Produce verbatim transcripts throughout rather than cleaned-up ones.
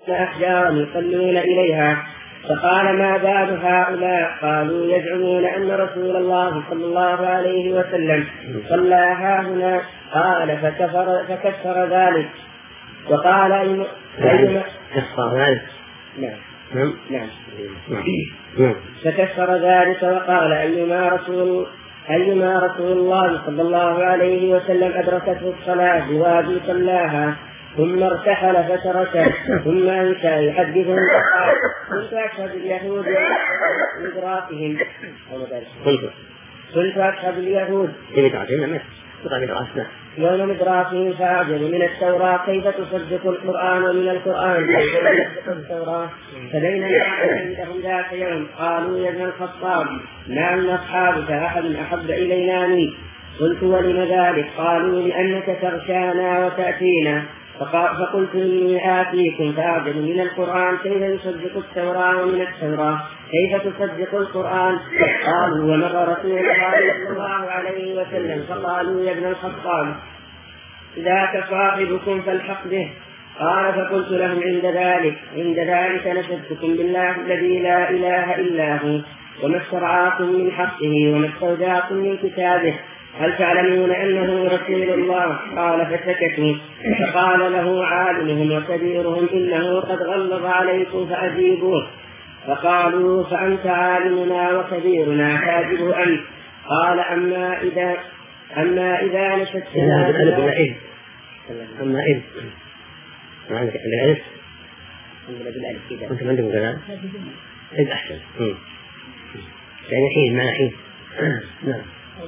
أحجارا يصلون إليها. فقال: ما بال هؤلاء؟ قالوا: يزعمون أن رسول الله صلى الله عليه وسلم صلى هاهنا. قال: فكفر, فكفر ذلك وقال: أيما كفر ذلك نعم نعم نعم فكفر ذلك وقال: أيما رسول أيما رسول الله صلى الله عليه وسلم أدركته الصلاة بوادي صلاها ثم ارتحل فتركه ثم أنشأ يحدثهم فقال: كنت أشهد اليهود مدراكهم كنت أشهد اليهود يوم مدراكهم فأعجب من التوراة كيف تصدق القرآن ومن القرآن كيف تصدق التوراة. فبينما عندهم ذاك يوم قالوا: يا ابن الخطاب، ما من أصحابك أحد أحب إلينا منك. قلت: ولم ذلك؟ قالوا: لأنك تغشانا وتأتينا. فقلت: إني آتيكم فأعجب من القرآن كيف يصدق التوراة ومن التوراة كيف تصدق القرآن. قالوا: ومر رسول الله صلى الله عليه وسلم فقالوا: يا ابن الخطاب، ذاك صاحبكم فالحق به. قال: فقلت لهم عند ذلك عند ذلك نشدتكم بالله الذي لا إله إلا هو وما استرعاكم من حقه وما استودعكم من كتابه، هل تعلمون أنه رسول الله؟ قال: فسكتوا. فقال له عالمهم وكبيرهم: إنه قد غلظ عليكم فأجيبوه. فقالوا: فأنت عالمنا وكبيرنا فأجبه أنت. قال: أما إذا أما إذا نشدتنا أما إذ ما عندك الألف أنت عندكم كلام إذ أحسن يعني حين ما حين نعم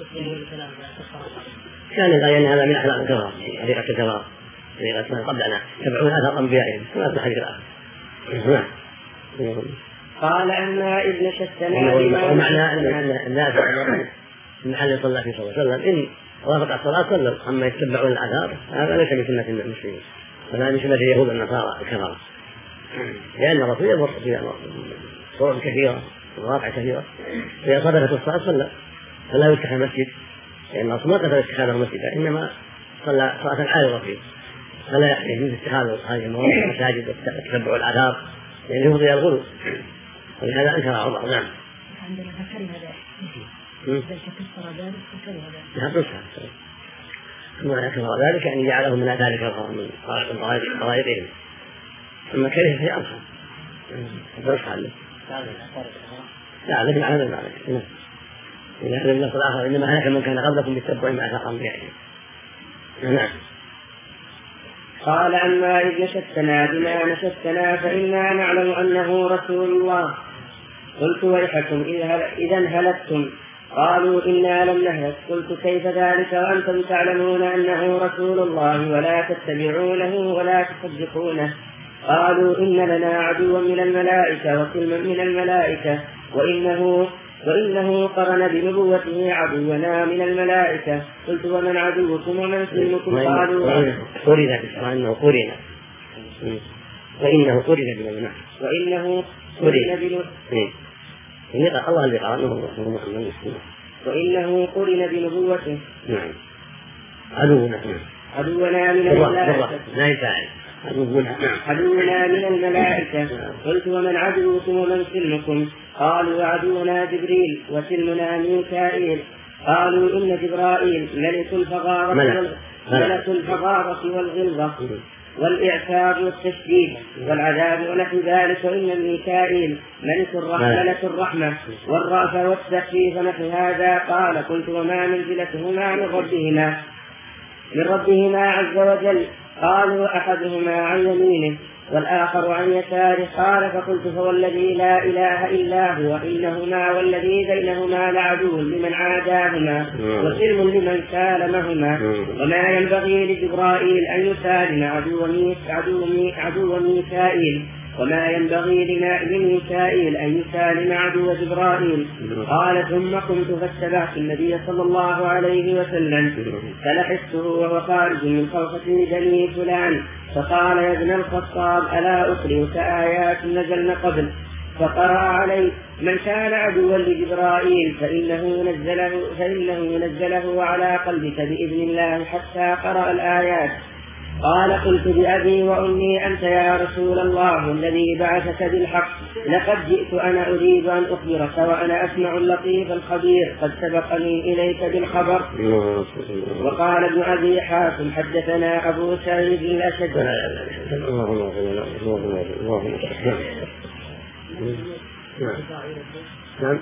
كان الآية هذا من أخلاق الكفار طريقة الكفار طريقة من قبلنا تبعون أثر أنبيائهم ولا تحرك الآخر. قال: أما إذ نشدتنا ومعنى أن الناس من حل صلى الله عليه وسلم إن وافق الصلاة صلوا، أما يتبعون الآثار هذا ليس من سنة المسلمين ولا من سنة اليهود النصارى الكفار، لأن الرسول يمر في صور كثيرة وواقع كثيرة فإذا صدقت الصلاة صلى فلا يتخذ مسجد، لأن الرسول ما قتل اتخاذه مسجدا إنما صلى صلاة عارضة فيه فلا يحتاج من اتخاذ هذه المواقع المساجد وتتبع الآثار لأنه يفضي الغلو، ولهذا أنكر عمر. نعم عندنا ذكرنا ذلك كفر ذلك وكره ذلك لا تصح ما كفر ذلك يعني جعله من ذلك من طرائقهم، أما كره في أرخى درس عنه لا لكن على ذلك إذا لم يصل آخر إنما هلك من كان قبلكم بالتبع مع آثار أنبيائهم. نعم. قال: أما إذ نشدتنا بما نشدتنا فإنا نعلم أنه رسول الله. قلت: ويحكم إذا هلكتم. قالوا: إنا لم نهلك. قلت: كيف ذلك وأنتم تعلمون أنه رسول الله ولا تتبعونه ولا تصدقونه؟ قالوا: إن لنا عدوا من الملائكة وكلما من الملائكة وإنه وإنه قرن بنبوته عدونا من الملائكة. قلت: ومن عدوكم ومن سلمكم؟ قالوا: قرن وإنه قرن وإنه قرن بنبوته وإنه قرن بنبوته الله اللي قرنه وإنه قرن بنبوته. نعم عدونا عدونا من الملائكة لا يفعل عدونا من الملائكة. قلت: ومن عدوكم ومن سلمكم؟ قالوا: عدونا جبريل وسلمنا ميكائيل. قالوا: إن جبرائيل ملك الفظاظة ملك الفظاظة والغلظة والإعتاب والتشديد والعذاب ونحو ذلك، وإن ميكائيل ملك الرحمة ملك الرحمة والرأفة والتخفيف ونحو هذا. قال: قلت: وما منزلتهما من ربهما من ربهما عز وجل؟ قالوا: أحدهما عن يمينه والآخر عن يساره. قال: فقلت: فوالذي لا إله إلا هو إنهما والذي بينهما لعدو لمن عاداهما وسلم لمن سالمهما. وما ينبغي لجبرائيل أن يسالم عدو ميكائيل وما ينبغي لميكائيل أن يسالم عدو جبرائيل. قال: ثم قمت فاتبعت النبي صلى الله عليه وسلم فلحقته وهو خارج من خوفة بني فلان فقال: يا ابن الخطاب، ألا أقرئك آيات نزلن قبل؟ فقرأ عليه: من كان عدوا لجبرائيل فإنه نزله, فإنه نزله على قلبك بإذن الله حتى قرأ الآيات. قال قلت بأبي وأمي أنت يا رسول الله الذي بعثك بالحق لقد جئت أنا أريد أن أخبرك وأنا أسمع اللطيف الخبير قد سبقني إليك بالخبر. وقال ابن أبي حاتم حدثنا أبو سعيد الأشد نعم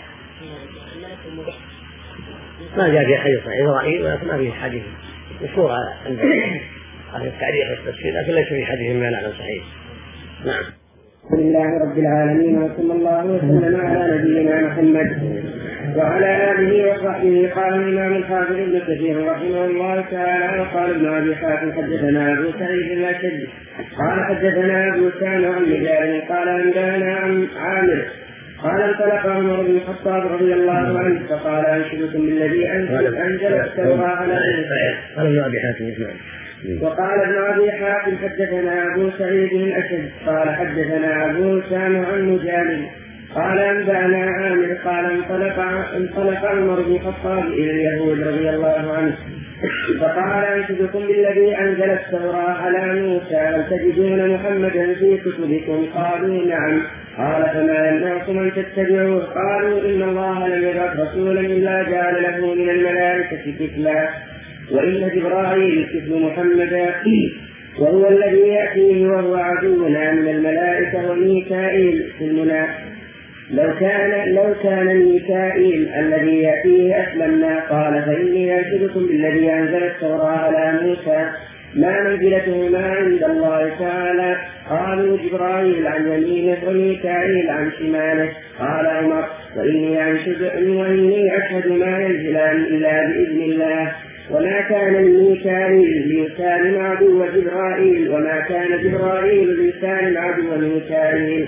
ما جاء في حديث صحيح ضعيف ولكن ما فيه حديث مشهور عند أهل التعريف والتفسير لكن ليس في حديث ما نعلم صحيح. نعم. الحمد لله رب العالمين وصلى الله وسلم على نبينا محمد وعلى آله وصحبه. قال الإمام الحافظ ابن كثير رحمه الله تعالى وقال ابن أبي حاتم حدثنا أبو سعيد الأشد قال حدثنا أبو سامع عن رجال قال أنبانا عن عامر قال انطلق عمر بن الخطاب رضي الله عنه فقال أنشدكم بالذي أنزل التوراة على قال ابن أبي حاتم. وقال ابن أبي حاتم حدثنا أبو سعيد الأشد قال حدثنا أبو سامع عن مجالد قال أنبأنا عامر قال انطلق انطلق عمر بن الخطاب إلى اليهود رضي الله عنه فقال أنشدكم بالذي أنزل التوراة على موسى هل تجدون محمدا في كتبكم؟ قالوا نعم. قال فما يمنعكم أن تتبعوه؟ قالوا إن الله لم يبعث رسولا إلا جعل له من الملائكة كفلا وإن جبرائيل كفل محمدا وهو الذي يأتيه وهو عدونا من الملائكة وميكائيل في المنى لو كان لو كان ميكائيل الذي يأتيه أسلمنا. قال فإني أنشدكم بالذي أنزل التوراة على موسى ما منزلته ما عند الله تعالى؟ قالوا جبرائيل عن يمينه وميكائيل عن شماله. قال عمر وإني أنشد وإني أشهد ما ينزلان إلا بإذن الله وما كان لميكائيل لسان عدو جبرائيل وما كان جبرائيل لسان عدو ميكائيل.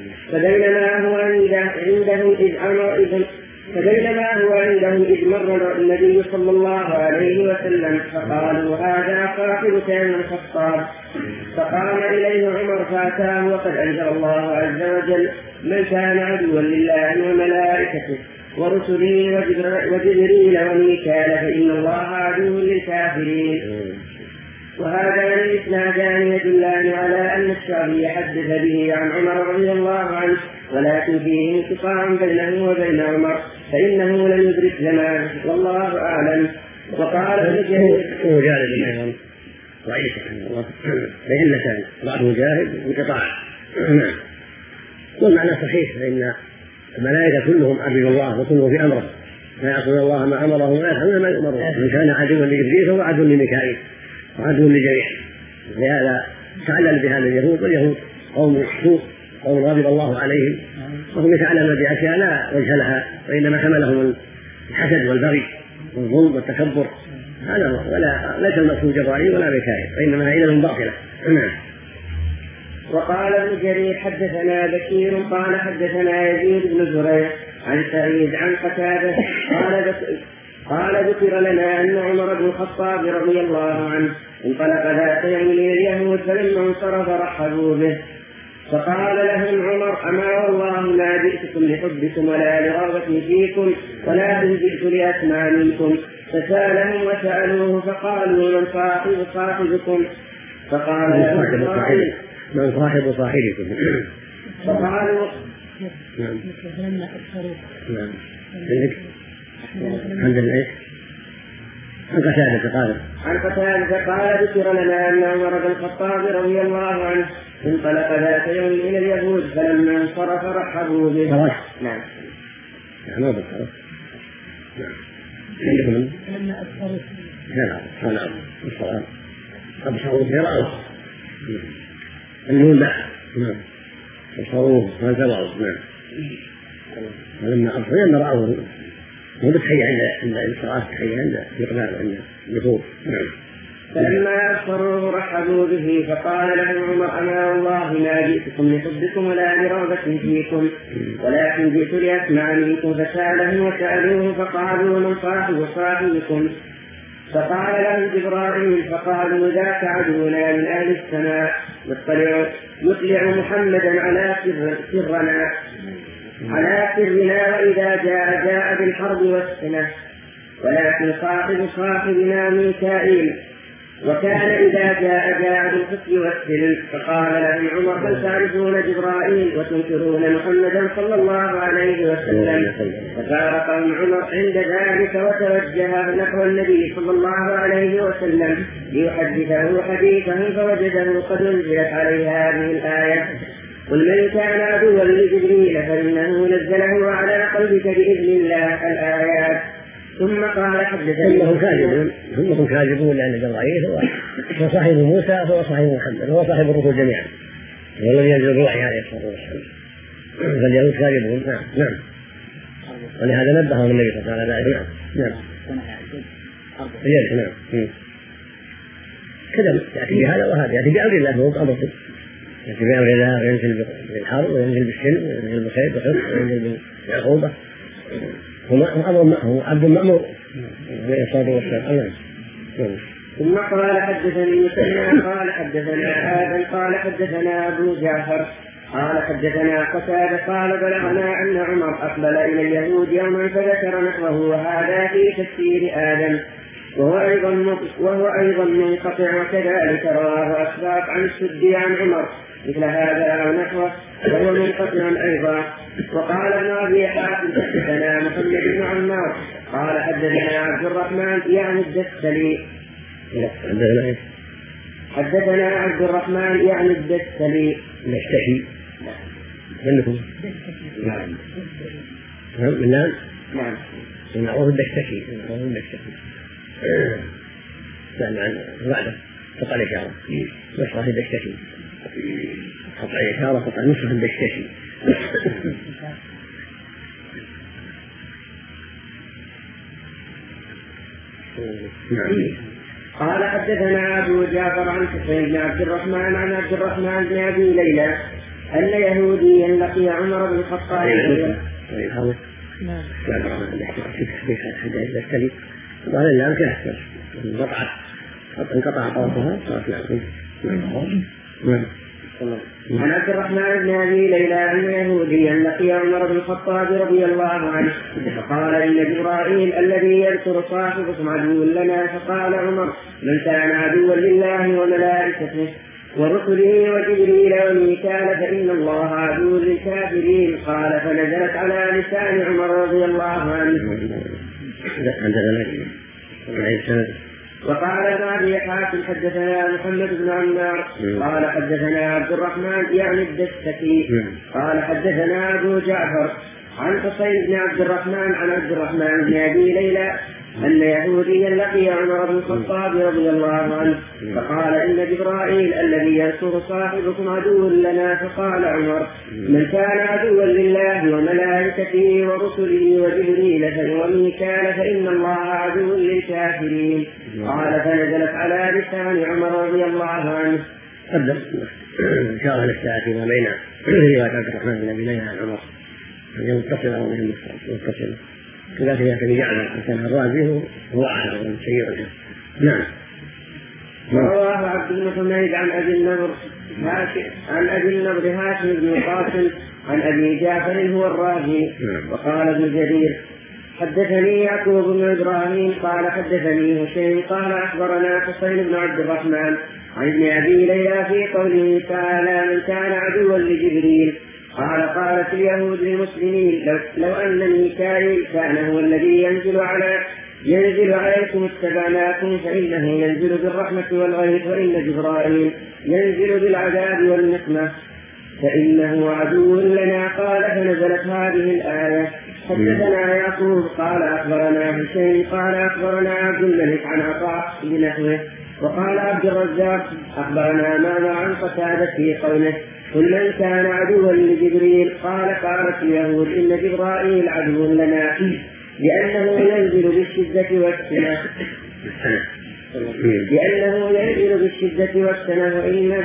فبينما هو عنده إذ أمر إذ فبينما هو عنده إذ مر النبي صلى الله عليه وسلم فقالوا هذا صاحبك ابن الخطاب. فقام إليه عمر فأتاه وقد أنزل الله عز وجل من كان عدوا لله وملائكته ورسله وجبريل وميكال فإن الله عدو للكافرين. وهذان الإسنادان يدلان على أن الشعبي حدث به عن عمر رضي الله عنه ولكن فيه انقطاع بينه وبين عمر فإنه لم يدرك زمانه والله أعلم. وقال ابن جرير مجاهد أيضا ضعيف لأن كان بعض مجاهد انقطاع. والمعنى صحيح فإن الملائكة كلهم عبد الله وكلهم في أمره لا يعصون الله ما أمره ولا يفعلون ما يؤمرون. من كان عدوا لجبريل فهو عدو لميكائيل وعدو لجميع. لهذا تعلل بهذا اليهود واليهود قوم سوء قوم غضب الله عليهم وهم يتعلمون بأشياء لا وجه لها وإنما حملهم الحسد والبغي والظلم والتكبر. هذا هو ولا ليس المقصود جبرائيل ولا ميكائيل وإنما هي لهم باطلة. وقال ابن جرير حدثنا بكير قال حدثنا يزيد بن زريع عن سعيد عن قتادة قال قال ذكر لنا أن عمر بن الخطاب رضي الله عنه انطلق ذات يوم إلى اليهود فلما انصرف رحبوا به فقال لهم عمر أما والله ما جئتكم لحبكم ولا لرغبة فيكم ولكن جئت لأسمع منكم. فسألهم وسألوه فقالوا من صاحب صاحبكم؟ فقال من صاحب صاحبكم؟ فقالوا نعم نعم عند الايش؟ عن قتادة قال عن قتادة قال ذكر لنا أن عمر بن الخطاب رضي الله عنه انطلق ذات يوم إلى اليهود فلما انصرف رحبوا به. نعم ما بالخرج. نعم عندكم لما أبصروا نعم نعم الصلاة أبصروا برأوا النون لا نعم أبصروه فانتظروا. نعم ولما أبصروا لما رأوه هو بتحية عند الصلاة تحية عند الإقبال عند الدخول. نعم فلما أبصروه رحبوا به فقال لهم عمر أما والله ما جئتكم لحبكم ولا لرغبة فيكم ولكن جئت لأسمع منكم. فسألهم وسألوه فقالوا من صاحب صاحبكم؟ فقال لهم جبرائيل فقالوا ذاك عدونا من أهل السماء يطلع, يطلع محمدا على سر سرنا على سرنا وإذا جاء جاء بالحرب والسنة ولكن صاحب صاحبنا ميكائيل وكان إذا جاء جاء بالحسن والسلم فقال لهم عمر هل تعرفون جبرائيل وتنكرون محمدا صلى الله عليه وسلم؟ ففارقهم عمر عند ذلك وتوجه نحو النبي صلى الله عليه وسلم ليحدثه حديثه فوجده قد انزلت عليه هذه الآية قل من كان عدوا لجبريل فإنه نزله على قلبك بإذن الله الآيات. ثم قال حدثني انهم كاذبون انهم كاذبون لان جبرائيل هو هو صاحب موسى هو صاحب محمد هو صاحب الرسل جميعا هو الذي ينزل بالوحي عليه الصلاه والسلام فاليهود كاذبون. نعم نعم ولهذا نبههم النبي صلى الله عليه وسلم. نعم نعم نعم كذا ياتي بهذا وهذا ياتي بامر الله هو بامره ياتي بامر الله وينزل بالحرب وينزل بالسلم وينزل بالخير والحب وينزل بالعقوبه هو عبد مأمور عليه الصلاة والسلام. ثم قال حدثني مسلم قال حدثنا آدم قال حدثنا أبو جعفر قال حدثنا قتادة قال بلغنا أن عمر أقبل إلى اليهود يوما فذكر نحوه وهذا في تفسير آدم وهو أيضا وهو أيضا منقطع وكذلك رواه أسباط عن السدي عن عمر مثل هذا أو نحوه وهو منقطع أيضا. وقال ابن أبي حاتم حدثنا محمد بن عمار قال حدثنا عبد الرحمن يعني الدستلي حدثنا عبد الرحمن يعني الدستلي يشتهي منكم نعم نعم نعم نعوذ بالدستكي نعوذ بالدستكي يعني عن بعده قطع الإشارة نصرة الدستكي قطع الإشارة قطع نصرة الدستكي. قال حدثنا أبو جعفر عن حسين بن عبد الرحمن عن عبد الرحمن بن أبي ليلى أن يهوديا لقي عمر بن الخطاب قال لا يمكن أحسن انقطعت انقطع طرفها صارت نعم. عن عبد الرحمن بن أبي ليلى أن يهوديا لقي عمر بن الخطاب رضي الله عنه فقال إن جبرائيل الذي يذكر صاحبكم عدو لنا فقال عمر من كان عدوا لله وملائكته ورسله وجبريل وميكال فإن الله عدو للكافرين قال فنزلت على لسان عمر رضي الله عنه. وقال ابن أبي حاتم حدثنا محمد بن عمار قال حدثنا عبد الرحمن يعني الدستكي قال حدثنا أبو جعفر عن حسين بن عبد الرحمن عن عبد الرحمن بن أبي ليلى أن يهوديا لقي عمر بن الخطاب رضي الله عنه فقال إن جبرائيل الذي يذكر صاحبكم عدو لنا فقال عمر من كان عدوا لله وملائكته ورسله وجبريل وميكال فإن الله عدو للكافرين قال فنزلت على لسان عمر رضي الله عنه. قدم إشارة للساعة ما بين رواية عبد الرحمن بن أبي ليلى عن عمر هي متصلة أو غير متصلة كذلك يأتي جعل كان الرازي هو أعلى من سيء. نعم. رواه عبد بن حميد عن أبي النضر عن أبي النضر هاشم بن قاسم عن أبي جعفر هو الرازي. وقال ابن جرير حدثني يعقوب بن إبراهيم قال حدثني هشيم قال أخبرنا حسين بن عبد الرحمن عن ابن أبي ليلى في قوله تعالى من كان عدوا لجبريل قال قالت اليهود للمسلمين لو, لو أن ميكائيل كان هو الذي ينزل على ينزل عليكم اتبعناكم فإنه ينزل بالرحمة والغيث وإن جبرائيل ينزل بالعذاب والنقمة فإنه عدو لنا قال فنزلت هذه الآية. حدثنا يعقوب قال أخبرنا هشيم قال أخبرنا عبد الملك عن عطاء بنحوه وقال عبد الرزاق أخبرنا ماما عن قتادة في قوله قل من كان عدوا لجبريل قال قالت اليهود إن جبرائيل عدو لنا لأنه ينزل بالشدة والسنة لأنه ينزل بالشدة والسنة وإن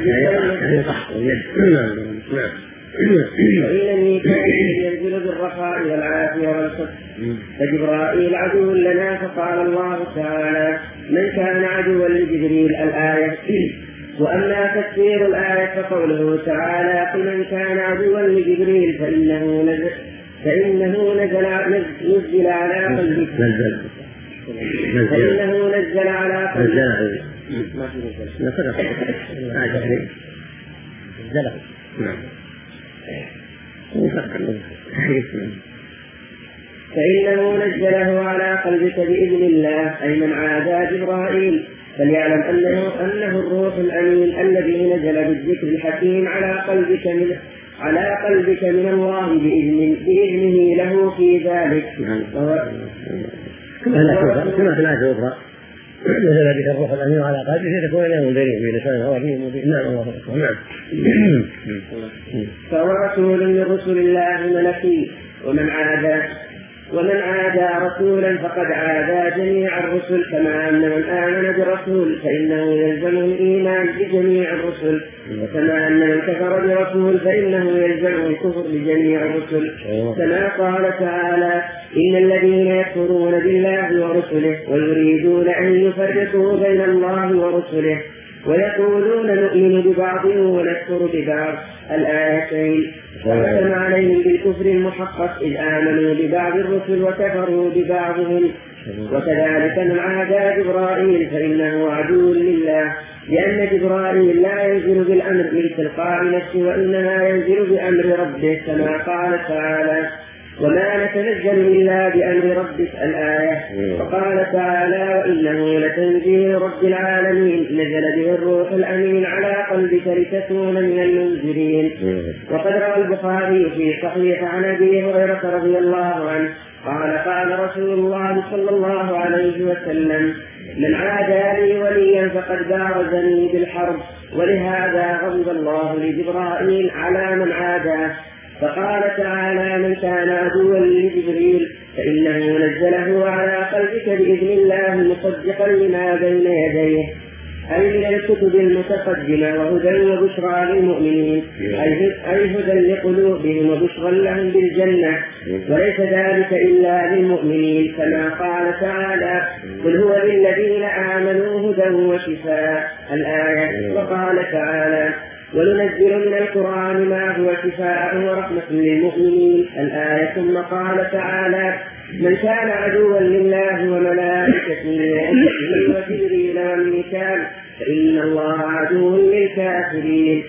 وإن ميكائيل ينزل بالرخاء والعافية والصدق فجبرائيل عدو لنا فقال الله تعالى من كان عدوا لجبريل الآية. وأما تفسير الآية فقوله تعالى قل من كان عدوا لجبريل فإنه نزل فإنه نزل نزل على قلبك فإنه نزل على قلبك ما في نزل. نعم. ما تحريم. نزله. نعم. فإنه نزله على قلبك بإذن الله، أي من عادى جبرائيل فليعلم أنه أنه الروح الأمين الذي نزل بالذكر الحكيم على قلبك من على قلبك من الله بإذن بإذنه له في ذلك. كما في الآية الأخرى نزل بك الروح الأمين على قلبك تكون له منذرين بلسان عربي مبين. نعم الله أكبر. نعم. فهو رسول من رسل الله ملكي، ومن عادى ومن عادى رسولا فقد عادى جميع الرسل، كما أن من آمن برسول فإنه يلزمه الإيمان بجميع الرسل، وكما أن من كفر برسول فإنه يلزمه الكفر بجميع الرسل، كما قال تعالى: إن الذين يكفرون بالله ورسله ويريدون أن يفرقوا بين الله ورسله ويقولون نؤمن ببعض ونكفر ببعض، الآيتين، فختم عليهم بالكفر المحقق إذ آمنوا ببعض الرسل وكفروا ببعضهم. وكذلك من عادى جبرائيل فإنه عدو لله، لأن جبرائيل لا ينزل بالأمر من تلقاء نفسه، وإنما ينزل بأمر ربه، كما قال تعالى: وما نتنزل إلا بأمر ربك، الآية. وقال تعالى: وإنه لتنزيل رب العالمين نزل به الروح الأمين على قلبك لتكون من المنذرين. وقد روى البخاري في صحيح عن أبي هريرة رضي الله عنه قال: قال رسول الله صلى الله عليه وسلم: من عادى لي وليا فقد بارزني بالحرب، ولهذا غضب الله لجبرائيل على من عاداه. فقال تعالى: من كان عدوا لجبريل فإنه نزله على قلبك بإذن الله مصدقا لما بين يديه، أي من الكتب المتقدمة، وهدى وبشرى للمؤمنين، أي هدى لقلوبهم وبشرى لهم بالجنة، وليس ذلك إلا للمؤمنين، كما قال تعالى: قل هو للذين آمنوا هدى وشفاء، الآية. وقال تعالى: وننزل من القرآن ما هو شفاء ورحمة للمؤمنين، الآية. ثم قال تعالى: من كان عدوا لله وملائكته وجبريل وميكال فإن الله عدو للكافرين.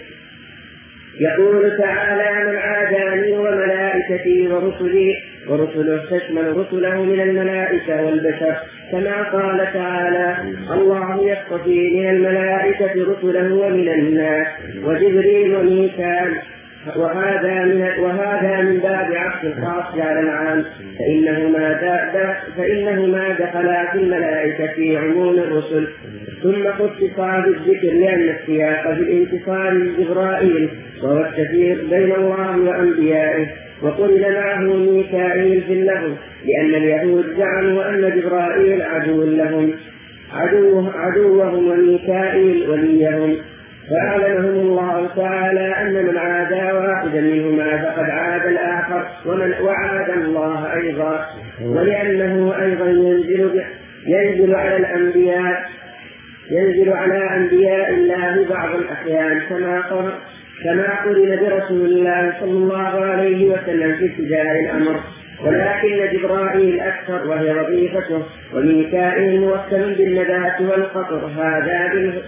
يقول تعالى: من عاداني وملائكتي ورسلي، ورسله تشمل رسله من الملائكة والبشر، كما قال تعالى: الله يصطفي من الملائكة رسله ومن الناس، وجبريل وميكال، وهذا من, وهذا من باب عكس الخاص على العام، فإنهما, فإنهما دخلا في الملائكة في عموم الرسل، ثم خصص بالذكر لأن السياق في الانتصار لجبرائيل، وهو التفريق بين الله وأنبيائه، وقرن معه ميكائيل في اللغو، لأن اليهود زعموا أن جبرائيل عدو لهم عدوه عدوهم وميكائيل وليهم، فأعلمهم الله تعالى أن من عادى واحدا منهما فقد عاد الآخر، ومن وعاد الله أيضا، ولأنه أيضا ينزل, ينزل على الأنبياء ينزل على أنبياء الله بعض الأحيان، كما قال كما قرن برسول الله صلى الله عليه وسلم في ابتداء الأمر، ولكن جبرائيل أكثر وهي وظيفته، وميكائيل موكل بالنبات والقطر، هذا بالهدى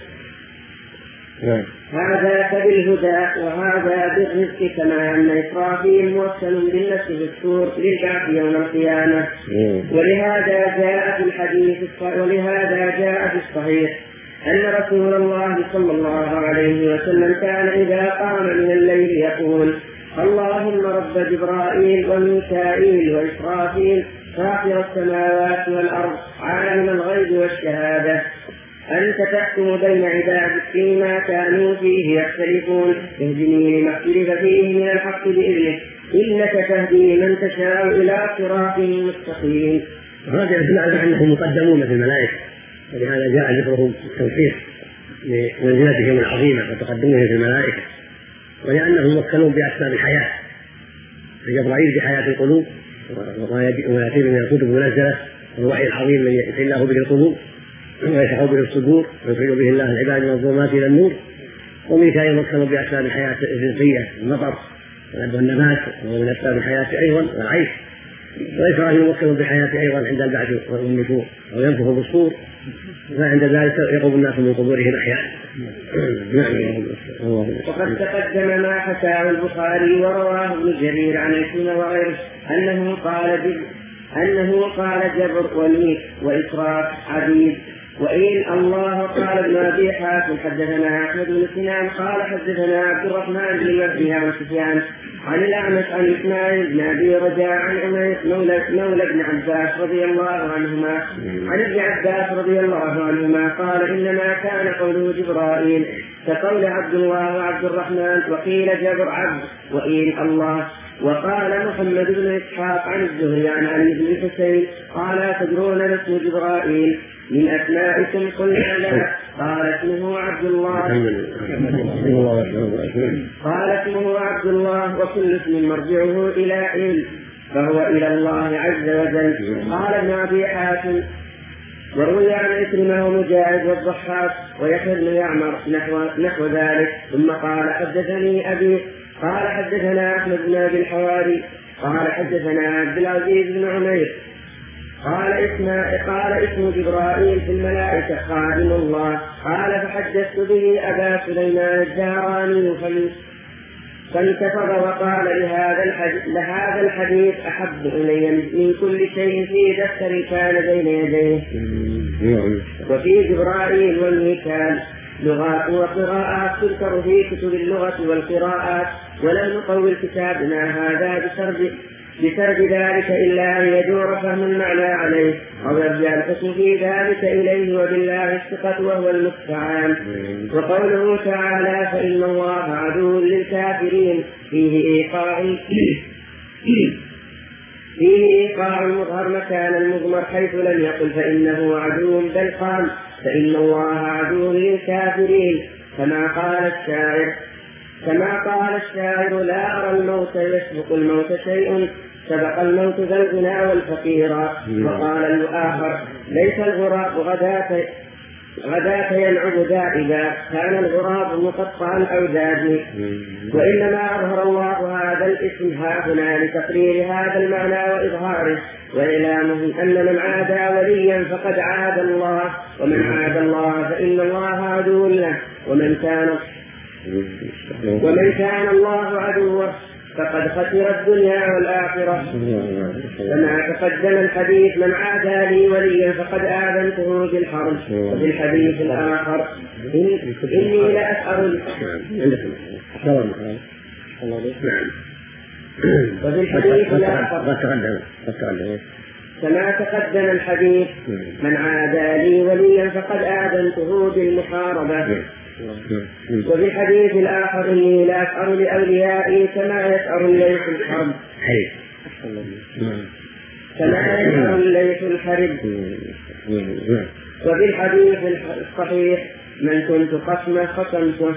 هذا بالهدى وهذا بالرزق، كما أن إسرافيل موكل بالنفس بالسور للبعث يوم القيامة. ولهذا جاء في الحديث ولهذا جاء في الصحيح أن رسول الله صلى الله عليه وسلم كان إذا قام من الليل يقول: اللهم رب جبرائيل وميكائيل وإسرافيل فاطر السماوات والأرض عالم الغيب والشهادة، أنت تحكم بين عبادك فيما كانوا فيه يختلفون، اهدني لما اختلف فيه من الحق بإذنك، إنك تهدي من تشاء إلى صراط مستقيم. هذا يدل على أنهم مقدمون في الملائكة، ولهذا جاء ذكرهم التوفيق لمنزلتهم العظيمة وتقدمهم في الملائكة، ولأنهم وكلون بأسباب الحياة، فجبرائيل بحياة القلوب ويأتي من الكتب المنزلة والوحي العظيم من يأتي الله به القلوب ويشرح به الصدور ويخرج به الله العباد من الظلمات إلى النور. وميكائيل وكلون بأسباب الحياة الجنسية، المطر والنبات، ومن أسباب الحياة أيضا والعيش، ويكره يوكل بحياته أيضا عند البعث والنشور أو ينفخ بالصور، فعند ذلك يقوم الناس من قبورهم أحياء. وقد تقدم ما حكاه البخاري ورواه ابن جرير عن عكرمة وغيره أنه قال جبر أنه قال جبر وميت وإسراف عبيد وإن الله. قال ابن أبي حاتم حدثنا أحمد بن سنان قال حدثنا عبد الرحمن بن مهدي عن سفيان عن الأعمش عن إسماعيل بن أبي رجاء عن عمير مولى, مولى ابن عباس رضي الله عنهما عن ابن عباس رضي الله عنهما قال إنما كان قوله جبرائيل كقول عبد الله وعبد الرحمن وقيل جبر عبد وإن الله. وقال محمد بن إسحاق عن الزهري عن علي بن الحسين قال تدرون اسم جبرائيل من أسمائكم؟ قلنا لا. قال اسمه عبد الله قال اسمه عبد الله وكل اسم مرجعه إلى علم فهو إلى الله عز وجل. قال ابن أبي حاتم وروي عن عكرمة ومجاهد والضحاك ويحيى بن يعمر نحو, نحو ذلك. ثم قال حدثني أبي قال حدثنا أحمد بن أبي الحواري قال حدثنا عبد العزيز بن عمير قال اسم قال اسم جبرائيل في الملائكة خادم الله. قال فحدثت به أبا سليمان الداراني فانتفض وقال لهذا الحديث, لهذا الحديث أحب إلي من كل شيء في دفتر كان بين يديه. وفي جبرائيل والميكال لغات وقراءات تذكر في كتب اللغة والقراءات ولم نطول كتابنا هذا بسرد بسرد ذلك إلا أن يدور فهم المعنى عليه أو يرجع الحكم في ذلك إليه وبالله الثقة وهو المستعان. وقوله تعالى فإن الله عدو للكافرين فيه إيقاع فيه إيقاع المظهر مكان المضمر حيث لم يقل فإنه عدو بل قال فإن الله عدو للكافرين كما قال الشاعر كما قال الشاعر لا أرى الموت يسبق الموت شيء سبق الموت ذا الغنى والفقيرا. وقال الآخر ليس الغراب غداة غداة يلعب دائبا كان الغراب مقطع الأوداد. وإنما أظهر الله هذا الاسم هاهنا لتقرير هذا المعنى وإظهاره وإعلامه أن من عادى وليا فقد عاد الله ومن عاد الله فإن الله عدو له ومن كان ومن كان الله عدوه فقد خسر الدنيا والآخرة. كما تقدم الحديث من عادى لي وليا فقد آذنته بالحرب. وفي الحديث الآخر إني لأسأل وفي الحديث الآخر كما تقدم الحديث من عادى لي وليا فقد آذنته بالمحاربة. وفي الحديث الآخر إني لا أسأر لأوليائي كما يسأر الليث الحرب كما يسأر الليث الحرب. وفي الحديث الصحيح من كنت خصمه خصمته.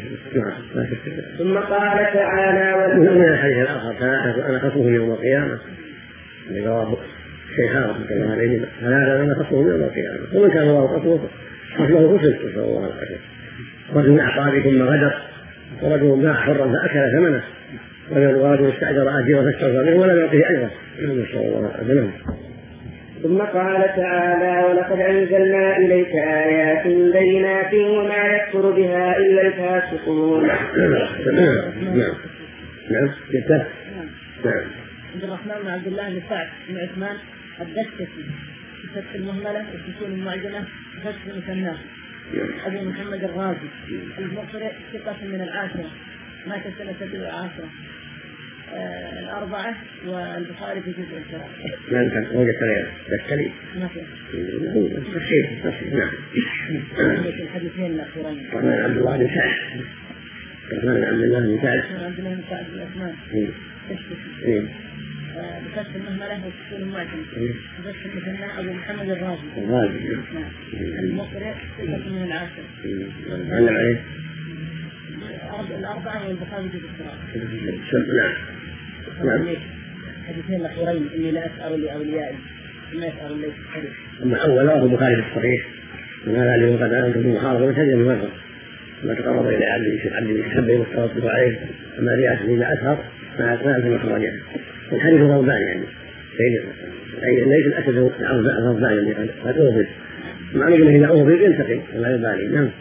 ثم قال تعالى ومن الحديث الآخر أنا خصمه يوم القيامة لجواب الشيخان رحمة الله عليهما هذا أنا خصمه يوم القيامة ومن كان الله خصمه خصمه خصم نسأل الله العافية. رجل من أعقاب ثم غدر ورجل باع حرا فأكل ثمنه ورجل استأجر أجيرا فاستغفر منه ولم يعطه أجرا نسأل الله العافية. ثم قال تعالى ولقد أنزلنا إليك آيات بينات وما يكفر بها إلا الفاسقون. نعم نعم عبد الرحمن بن عبد الله بن سعد بن عثمان الدكتي بفتح المهملة والسكون المعجمة بفتح المثنى أبو محمد الرازي المقرئ ثقة من العاشرة مات سنة سبع عشرة آه الأربعة والبخاري في جزء الشرع. ما كان وجد كلام بالتالي. ما في. تفسير تفسير نعم. الحديثين الأخيرين. طبعا عبد الله بن سعد. طبعا عبد الله بن سعد. عبد الله بن سعد بن عثمان. إيه. بكشف المهملة والسكون المعجم. بكشف المثنى أبو محمد الرازي. الرازي. نعم. المقرئ ثقة من العاشرة. علم عليه. الأربعة والبخاري في الصراط. نعم. نعم. حديثين الأخيرين إني لا أسأل لأوليائي ما يسأل الله الحديث. أما أول رواه البخاري في الصحيح من هذا الذي قد أنتم محاربة وسجن مرة ما تقرب إلى عبد عبد يحب والتوسط عليه أما رياته إذا أسهر ما أسمع ثم خرجه. الحديث ضربان يعني ليس الأسد هو الأفضل اللي قد أوفد معنى أنه إذا أوفد ينتقم ولا يبالي. نعم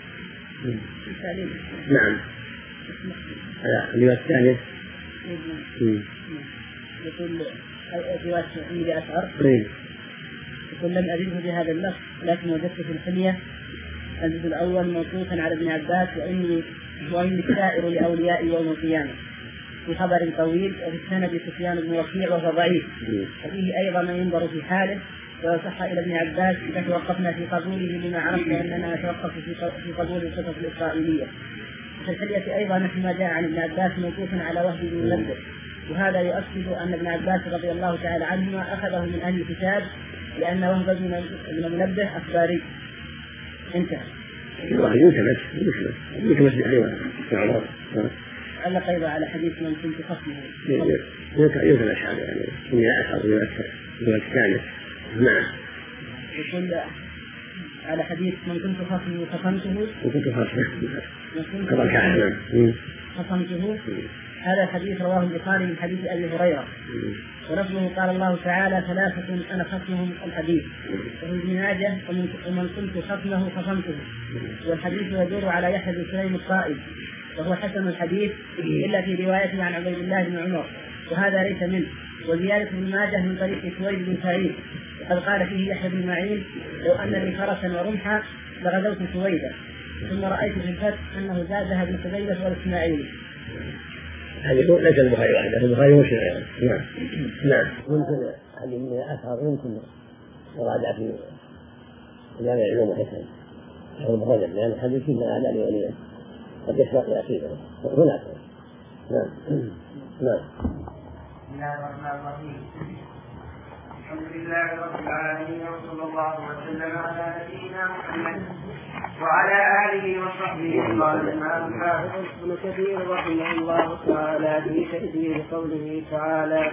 نعم هذا الرواية الثانية يقول رواية عندي أشعر يقول لم أجده بهذا اللفظ لكن وجدت في الحلية الجزء الأول موقوفا على ابن عباس وإني وإني السائر لأوليائي يوم القيامة في خبر طويل وفي السند سفيان بن وكيع وهو ضعيف وفيه أيضا ما ينظر في حاله وصح إلى ابن عباس فتوقفنا في قبوله لما عرفنا أننا نتوقف في قبول القصص الإسرائيلية. في الحلية أيضا نحن ما جاء عن ابن عباس موقوفا على وهب بن منبه وهذا يؤكد أن ابن عباس رضي الله تعالى عنهما أخذه من أهل الكتاب لأن وهب بن منبه أخباري. انتهى. الله ينتبه ينتبه عليه وعلى علق أيضا على حديث من كنت خصمه ينتبه الأشعار يعني إني أشعر يؤثر الثاني. نعم يقول على حديث من كنت خصمه خصمته وكنت خصمه خصمته هذا الحديث رواه البخاري من حديث أبي هريرة ولفظه قال الله تعالى ثلاثة أنا خصمهم الحديث وفي ابن ماجه ومن كنت خصمه خصمته والحديث يدور على يحيى بن سليم القائد وهو حسن الحديث إلا في روايته عن عبد الله بن عمر وهذا ليس منه. وزيادة ابن ماجه من طريق سويد بن سعيد وقد قال فيه يحيى بن معين لو أن لي فرسا ورمحا لغزوت سويدا ثم رأيت في الفتح أنه زادها ابن سبيلة والإسماعيلي. هذه ليس البخاري واحد البخاري مسلم أيضا. نعم نعم ممكن هذه من الأثار يمكن مراجعة في جامع العلوم والحكم أو المخرج لأن الحديث فيه أعداء الوليين قد يشتاق إلى أخيه هناك. نعم نعم. بسم الله الرحمن الرحيم. الحمد لله رب العالمين وصلى الله وسلم على نبينا محمد وعلى آله وصحبه. قال الإمام الحافظ ابن كثير رحمه الله تعالى في تفسير قوله تعالى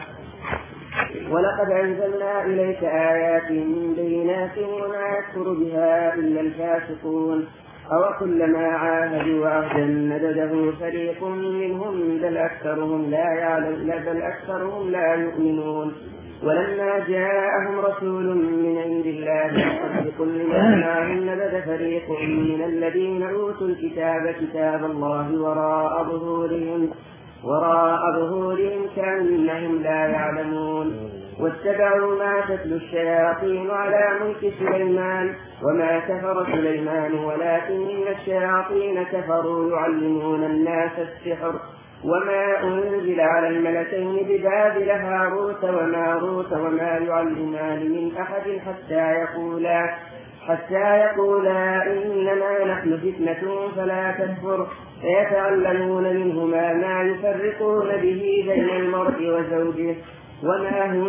ولقد أنزلنا إليك آيات بينات وما يكفر بها إلا الفاسقون أو كلما عاهدوا عهدا نبذه فريق منهم بل أكثرهم لا يعلم بل أكثرهم لا يؤمنون ولما جاءهم رسول من عند الله مصدق لما معهم نبذ فريق من الذين أوتوا الكتاب كتاب الله وراء ظهورهم وراء ظهورهم كأنهم لا يعلمون واتبعوا ما تتلو الشياطين على ملك سليمان وما كفر سليمان ولكن الشياطين كفروا يعلمون الناس السحر وما أنزل على الملكين ببابل هاروت وماروت وما يعلمان من أحد حتى يقولا حتى يقولا إنما نحن فتنة فلا تكفر فيتعلمون منهما ما يفرقون به بين المرء وزوجه وما هم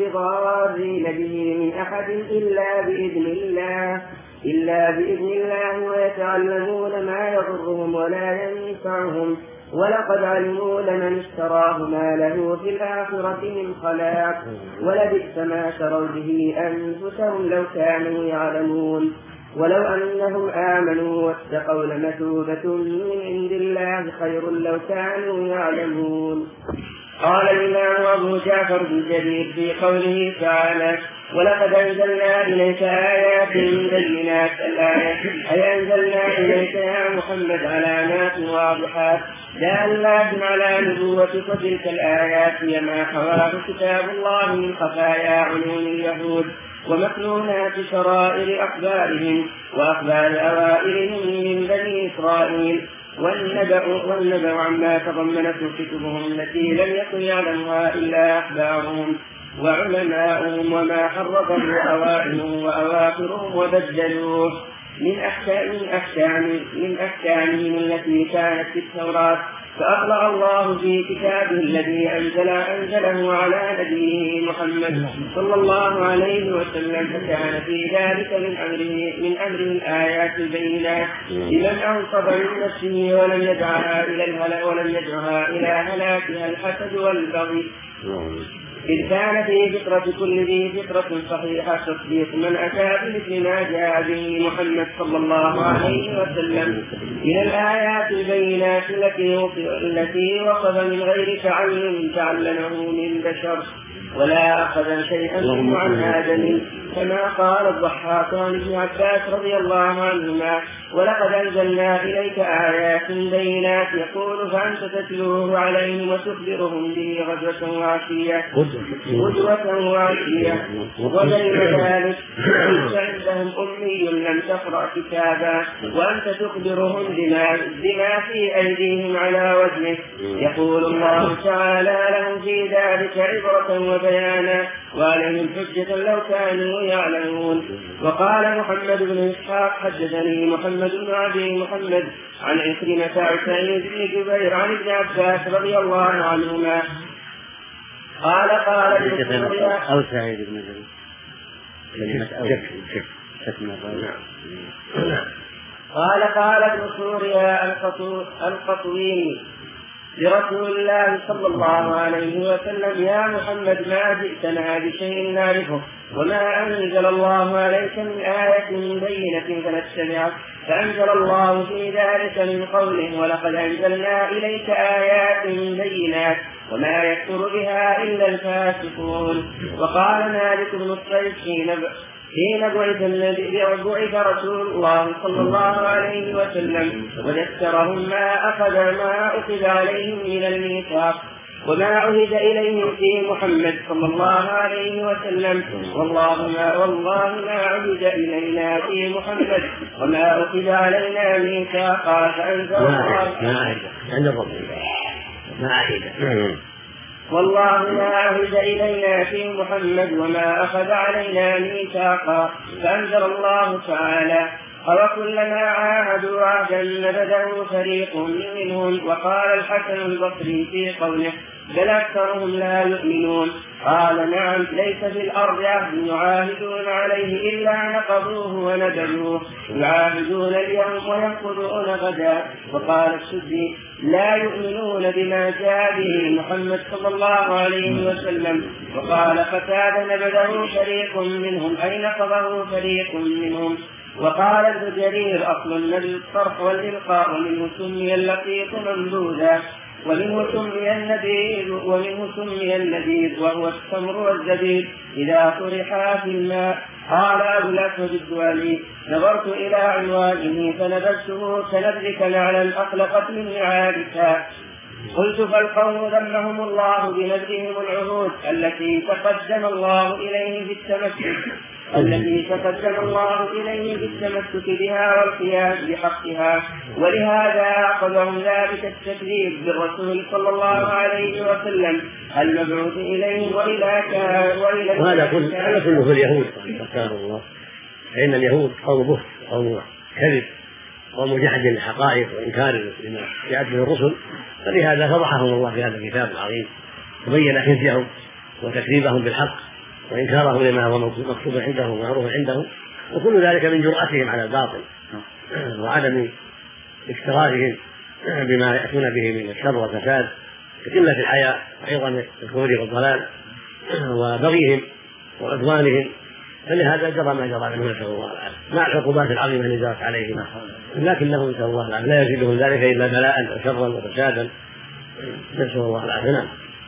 بضارين به من أحد إلا بإذن الله إلا بإذن الله ويتعلمون ما يضرهم ولا ينفعهم ولقد علموا لمن اشتراه ما له في الآخرة من خلاق ولبئس ما شروا به أنفسهم لو كانوا يعلمون ولو أنهم آمنوا واتقوا لمثوبة من عند الله خير لو كانوا يعلمون. قال الإمام أبو جعفر بن جرير في قوله تعالى ولقد أنزلنا إليك آيات بينات الآية أي أنزلنا إليك يا محمد علامات واضحات دالات على نبوتك وتلك الآيات هي ما حواه كتاب الله من خفايا علوم اليهود ومكنونات شرائر أخبارهم وأخبار أوائلهم من بني إسرائيل والنبأ, والنبأ عما تضمنته كتبهم التي لم يكن يعلمها إلا أحبارهم وعلماؤهم وما حرفه أوائلهم وأواخرهم وبدلوه من أحكام من أحكام من أحكامهم التي كانت في التوراة فأطلع الله في كتابه الذي أنزل أنزله على نبيه محمد صلى الله عليه وسلم فكان في ذلك من أمره من أمره الآيات البينات لمن أنصب من نفسه ولم يدعها إلى الهلاك ولم يدعها إلى هلاكها الحسد والبغي إذ كان في فطرة كل ذي فطرة صحيحة تصديق من أتى بمثل ما جاء به محمد صلى الله عليه وسلم من الآيات البينات التي التي وصف من غير تعلم تعلمه من بشر ولا أخذ شيئا منه عن آدم، كما قال الضحاك عن ابن عباس رضي الله عنهما: ولقد أنزلنا إليك آيات بينات يقول فأنت تتلوه عليهم وتخبرهم به غدوة وعشية غدوة وعشية وبين ذلك ليس عندهم أمي لم تقرأ كتابا وأنت تخبرهم بما, بما في أيديهم على وجهه. يقول الله تعالى: لهم في ذلك عبرة وبيانا وعليهم حجة لو كانوا يعلمون. وقال محمد بن إسحاق: حدثني محمد بن أبي محمد عن عكرمة عن سعيد بن جبير عن ابن عباس رضي الله عنهما قال قال ابن سوريا أو سعيد بن جبير قال قال ابن سوريا القطويني لرسول الله صلى الله عليه وسلم: يا محمد ما جئتنا بشيء نعرفه وما أنزل الله عليك من آية بينة فنتبعك. فأنزل الله في ذلك من قوله: ولقد أنزلنا إليك آيات بينات وما يكفر بها إلا الفاسقون. وقال مالك بن الصيف حين بعث رسول الله صلى الله عليه وسلم وذكرهم ما أخذ ما أخذ عليهم من الميثاق وما عهد إليهم في محمد صلى الله عليه وسلم: والله ما والله ما عهد إلينا في محمد وما أخذ علينا ميثاقا. فأنزل الله ما عهد عند الرب ما عهد والله ما عهد إلينا في محمد وما أخذ علينا ميثاقا. فأنزل الله تعالى: وكلما عاهدوا عهدا نبذه فريق منهم. وقال الحسن البصري في قوله: بل أكثرهم لا يؤمنون. قال: نعم، ليس في الأرض عهد يعاهدون عليه إلا نقضوه ونبذوه، يعاهدون اليوم وينقضون غدا. وقال السدي: لا يؤمنون بما جاء به محمد صلى الله عليه وسلم. وقال قتادة: نبذه فريق منهم أي نقضه فريق منهم. وقال ابن جرير: أصل النبي الصرف والإلقاء ومنه سمي اللقيط ممدودا ومنه سمي النبيذ ومنه سمي النبيذ وهو التمر والزبيب إذا طرحا في الماء. قال أبو الأسود الدولي: نظرت إلى عنوانه فنبذته كنبذك نعلا أخلقت من نعالك. قلت: فالقوم ذمهم الله بنبذهم العهود التي تقدم الله إليه في التمسك التي تقدم الله إليه بالتمسك بها والقيام بحقها، ولهذا أخذهم ذلك التكذيب بالرسول صلى الله عليه وسلم المبعوث إليه وإلى كان وإلى وهذا كله في اليهود ذكره الله، فإن اليهود قوم بهت قوم كذب قوم جحد للحقائق وإنكار لما جاءت به الرسل، فلهذا فضحهم الله في هذا الكتاب العظيم وبين خزيهم وتكذيبهم بالحق وإنكاره لما هو مكتوب عندهم ومعروف عندهم، وكل ذلك من جرأتهم على الباطل وعدم اكتراثهم بما يأتون به من الشر والفساد قلة الحياء وعظم الكفر والضلال وبغيهم وعدوانهم، فلهذا جرى ما جرى منه نسأل الله العافية مع العقوبات العظيمة التي جرت عليهم، لكنه نسأل الله العافية لا يزيدهم ذلك إلا بلاء وشرا وفسادا نسأل الله العافية.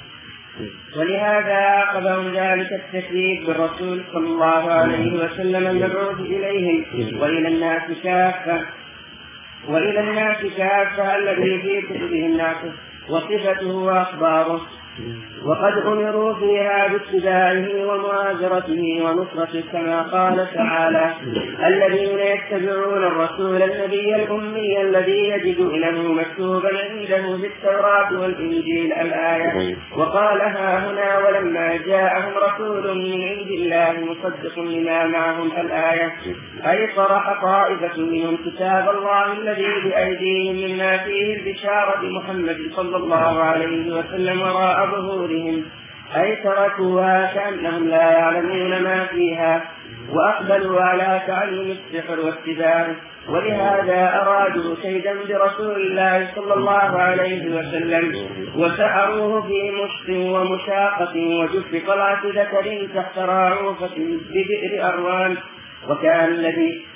ولهذا أخذهم ذلك التكذيب بالرسول صلى الله عليه وسلم المبعوث إليهم وإلى الناس كافة وإلى الناس كافة الذي في كتبه الناس وصفته وأخباره، وقد أمروا فيها باتباعه ومؤازرته ونصرته كما قال تعالى: الذين يتبعون الرسول النبي الأمي الذي يجدونه مكتوبا عنده في التوراة والإنجيل الآية. وقالها هنا: ولما جاءهم رسول من عند الله مصدق لما معهم الآية، أي طرح طائفة منهم كتاب الله الذي بأيديهم مما فيه البشارة بمحمد صلى الله عليه وسلم وراء ظهورهم، أي تركوها كأنهم لا يعلمون ما فيها وأقبلوا على تعلم السحر واتباعه. ولهذا أرادوا كيدا برسول الله صلى الله عليه وسلم وسعروه في مشط ومشاقة وجف طلعة ذكر تحت راعوفة ببئر أروان. وكان الذي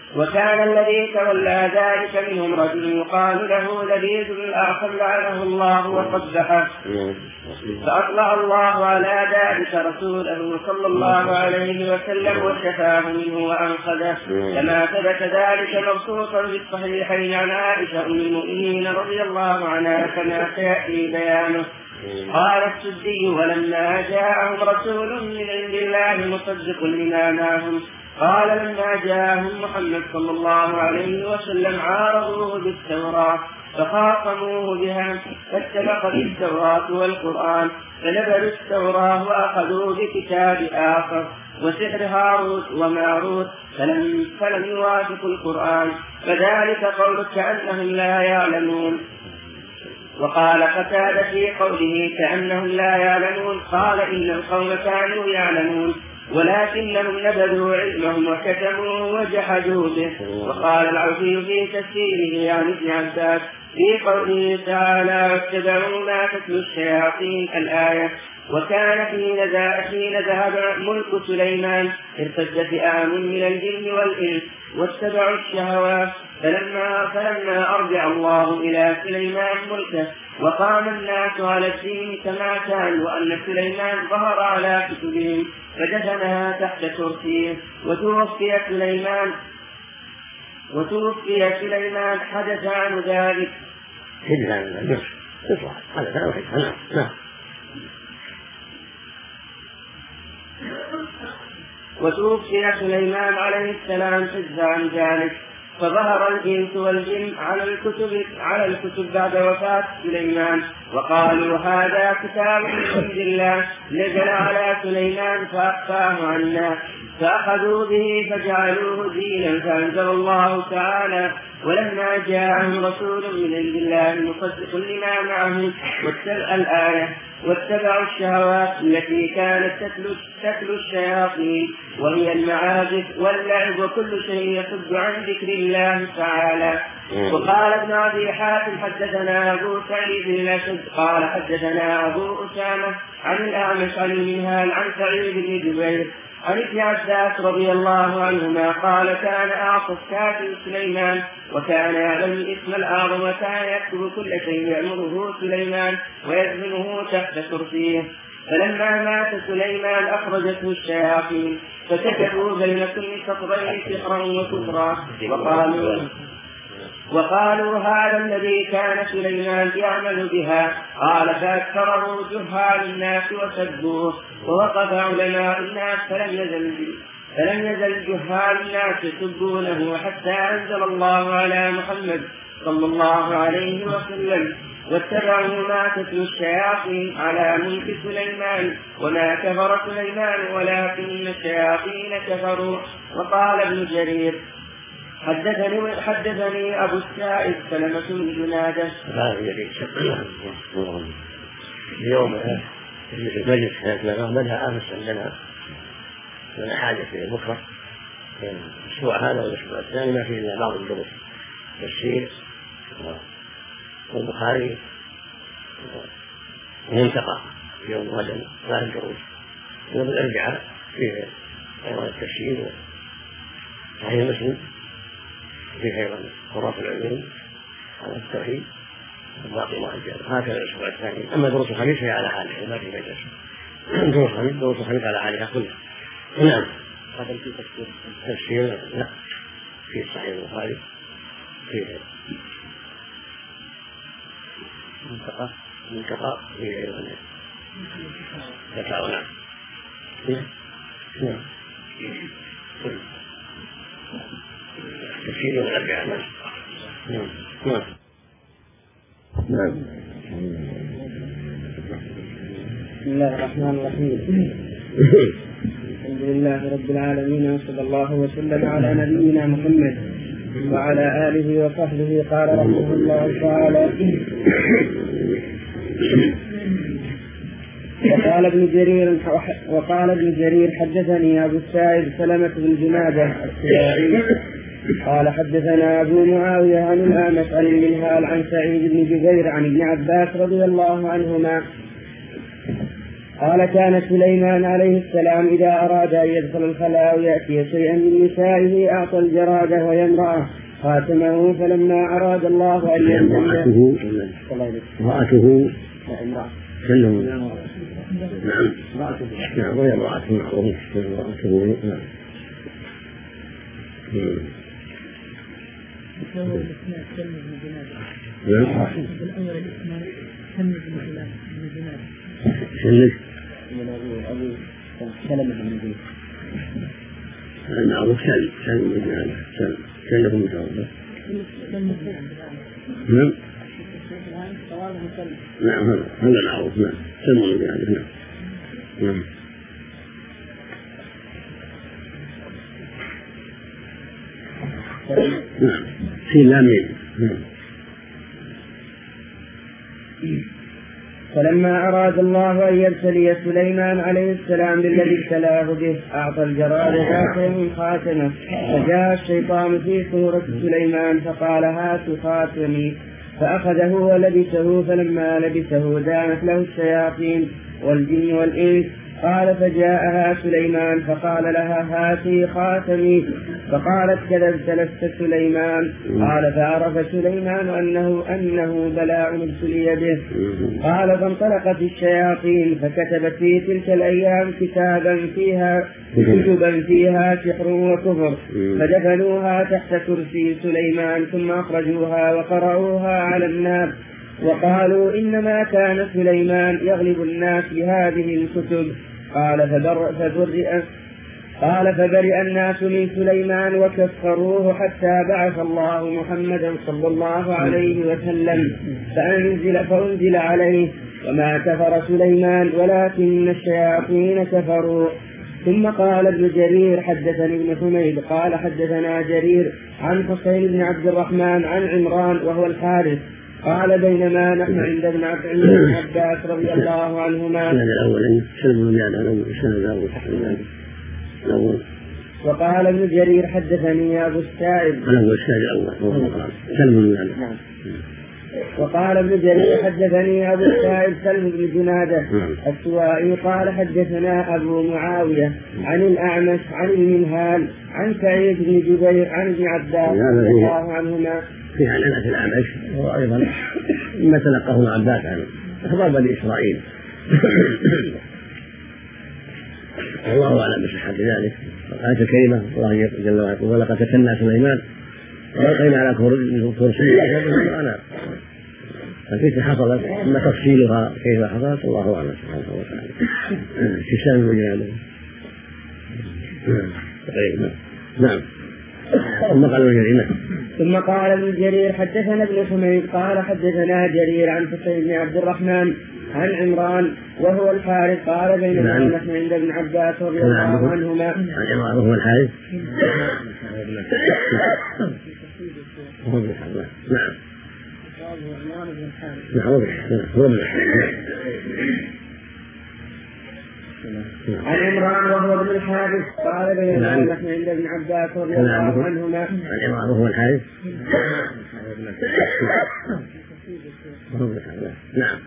وكان الذي تولى ذلك منهم رجل يقال له لبيد بن الأعصم لعنه الله وقبحه، فأطلع الله على ذلك رسوله صلى الله عليه وسلم وشفاه منه وأنقذه، كما ثبت ذلك مبسوطا في الصحيحين عن عائشة أم المؤمنين رضي الله عنها كما سيأتي بيانه. قال السدي: ولما جاءهم رسول من عند الله مصدق لما معهم، قال لما جاءهم محمد صلى الله عليه وسلم عارضوه بالتوراة فخاصموه بها، فاتفق بالتوراة والقرآن فنبذوا التوراة وأخذوا بكتاب آخر وسحر هاروت وماروت فلم, فلم يوافقوا القرآن، فذلك قول كأنهم لا يعلمون. وقال قتادة في قوله كأنهم لا يعلمون قال إن القوم كانوا يعلمون ولكنهم نبذوا علمهم وكتموا وجحدوا به. وقال العوفي في تفسيره عن ابن عباس في قوله تعالى واتبعوا ما تتلو الشياطين الآية: وكان حين ذهب ملك سليمان ارتد فئام من الجن والإنس واتبعوا الشهوات، فلما, فلما أرجع الله إلى سليمان ملكه وقام الناس على الدين كما كان، وأن سليمان ظهر على كتبهم فدفنها تحت كرسيه، وتوفي سليمان وتوفي سليمان حدث عن ذلك. وتوفي سليمان عليه السلام حدث عن ذلك، فظهر الإنس والجن على الكتب على الكتب بعد وفاة سليمان، وقالوا هذا كتاب من عند الله نزل على سليمان فأخفاه عنا، فأخذوا به فجعلوه دينا، فأنزل الله تعالى: ولما جاءهم رسول من عند الله مصدق لما معهم واتبعوا الآية واتبعوا الشهوات التي كانت تتلو, تتلو الشياطين وهي المعازف واللعب وكل شيء يصد عن ذكر الله تعالى. وقال ابن أبي حاتم حدثنا أبو سعيد بن الأشد قال حدثنا أبو أسامة عن الأعمش عن المنهال عن سعيد بن جبير عن ابن عباس رضي الله عنهما قال كان أعطى الكاتب سليمان وكان يعلم الاسم الأعظم وكان يكتب كل شيء يأمره سليمان ويزمنه تحت كرسيه، فلما مات سليمان أخرجته الشياطين فكتبوا بين كل سطرين سحرا وكفرا وقالوا وقالوا هذا الذي كان سليمان يعمل بها. قال فأكثره جهال الناس وسبوه، ووقف علماء الناس فلم يزل فلم يزل جهال الناس يسبونه حتى أنزل الله على محمد صلى الله عليه وسلم: واتبعوا ما تتلو الشياطين على ملك سليمان وما كفر سليمان ولكن الشياطين كفروا. وقال ابن جرير حدثني, حدثني أبو السائب سلمة بن جنادة اليوم في المجلس كانت بدأ أمس عندنا من حاجة في بكرة الأسبوع هذا والأسبوع الثاني ما فيه إلا بعض الدروس تفسير والبخاري ومنتقى في يوم غدا لا الدروس، يوم الأربعاء فيه أيضا التفسير وصحيح مسلم فيه أيضا خراف العلوم على التوحيد والباقي ما جاء. هكذا الأسبوع الثاني. أما دروس الخميس هي على حالها ما في مجلس دروس الخميس دروس الخميس على حالها كلها. نعم هذا في تفسير تفسير لا في صحيح البخاري في منتقى منتقى في أيضا تفاعل. نعم نعم تفسير الأربعاء. نعم نعم نعم. بسم الله الرحمن الرحيم. الحمد لله رب العالمين وصلى الله وسلم على نبينا محمد وعلى آله وصحبه. قال رحمه الله تعالى: وقال ابن جرير وقال ابن جرير حدثني أبو السائب سلمة بن جنادة السياعي قال حدثنا أبو معاوية عن الأعمش عن المنهال عن سعيد بن جبير عن ابن عباس رضي الله عنهما قال كان سليمان عليه السلام إذا أراد أن يدخل الخلاء أو يأتي شيئا من نسائه أعطى الجرادة ويمرأه خاتمه. فلما أراد الله أن امرأته امرأته سلم نعم نعم وهي امرأته معروف امرأته نعم سلم المعروف سلم سلم بجنانه سلم سلم متوضع نعم نعم هذا المعروف نعم سلم بجنانه نعم نعم في لامين نعم. فلما أراد الله أن يبتلي سليمان عليه السلام بالذي ابتلاه به أعطى الجراد ذات من خاتمه. فجاء الشيطان في صورة سليمان فقال هاتوا خاتمي فأخذه ولبسه. فلما لبسه دانت له الشياطين والجن والإنس. قال فجاءها سليمان فقال لها هاتي خاتمي فقالت كذبت لست سليمان. قال فعرف سليمان أنه, أنه بلاء ابتلي به. قال فانطلقت الشياطين فكتبت في تلك الأيام كتابا فيها كتبا فيها سحر وكفر فدفنوها تحت كرسي سليمان ثم أخرجوها وقرأوها على الناس وقالوا إنما كان سليمان يغلب الناس بهذه الكتب. قال فبرئ فبرئ قال فبرئ الناس من سليمان وكفروه حتى بعث الله محمدا صلى الله عليه وسلم فأنزل, فأنزل عليه وما كفر سليمان ولكن الشياطين كفروا. ثم قال ابن جرير حدثني ابن حميد قال حدثنا جرير عن حسين بن عبد الرحمن عن عمران وهو الحارث قال بينما نحن عند ابن عباس رضي الله عنهما وقال ابن جرير حدثني أبو السائب وقال ابن جرير حدثني أبو السائب سلم بن جنادة السوائي قال حدثنا أبو معاوية عن الأعمش عن المنهال عن سعيد بن جبير عن ابن عباس رضي الله عنهما في علامة الأعمش وأيضا مما تلقاه عباس عن أخبار بني إسرائيل. الله أعلم بصحة ذلك. آية الكريمة الله جل وعلا ولقد فتنا سليمان وألقينا على كرسي أنا فكيف حصلت أما تفصيلها كيف حصلت الله أعلم سبحانه وتعالى. كسان وجلاله نعم. ثم قال ابن جرير ثم قال ابن جرير حدثنا ابن حميد قال حدثنا جرير عن حسين بن عبد الرحمن عن عمران وهو الحارث قال بينما نحن عند ابن عباس رضي الله عنهما عن عمران وهو الحارث نعم عن عمران وهو ابن الحارث قال بينما نحن عند ابن عباس رضي الله عنهما عن عمران وهو الحارث نعم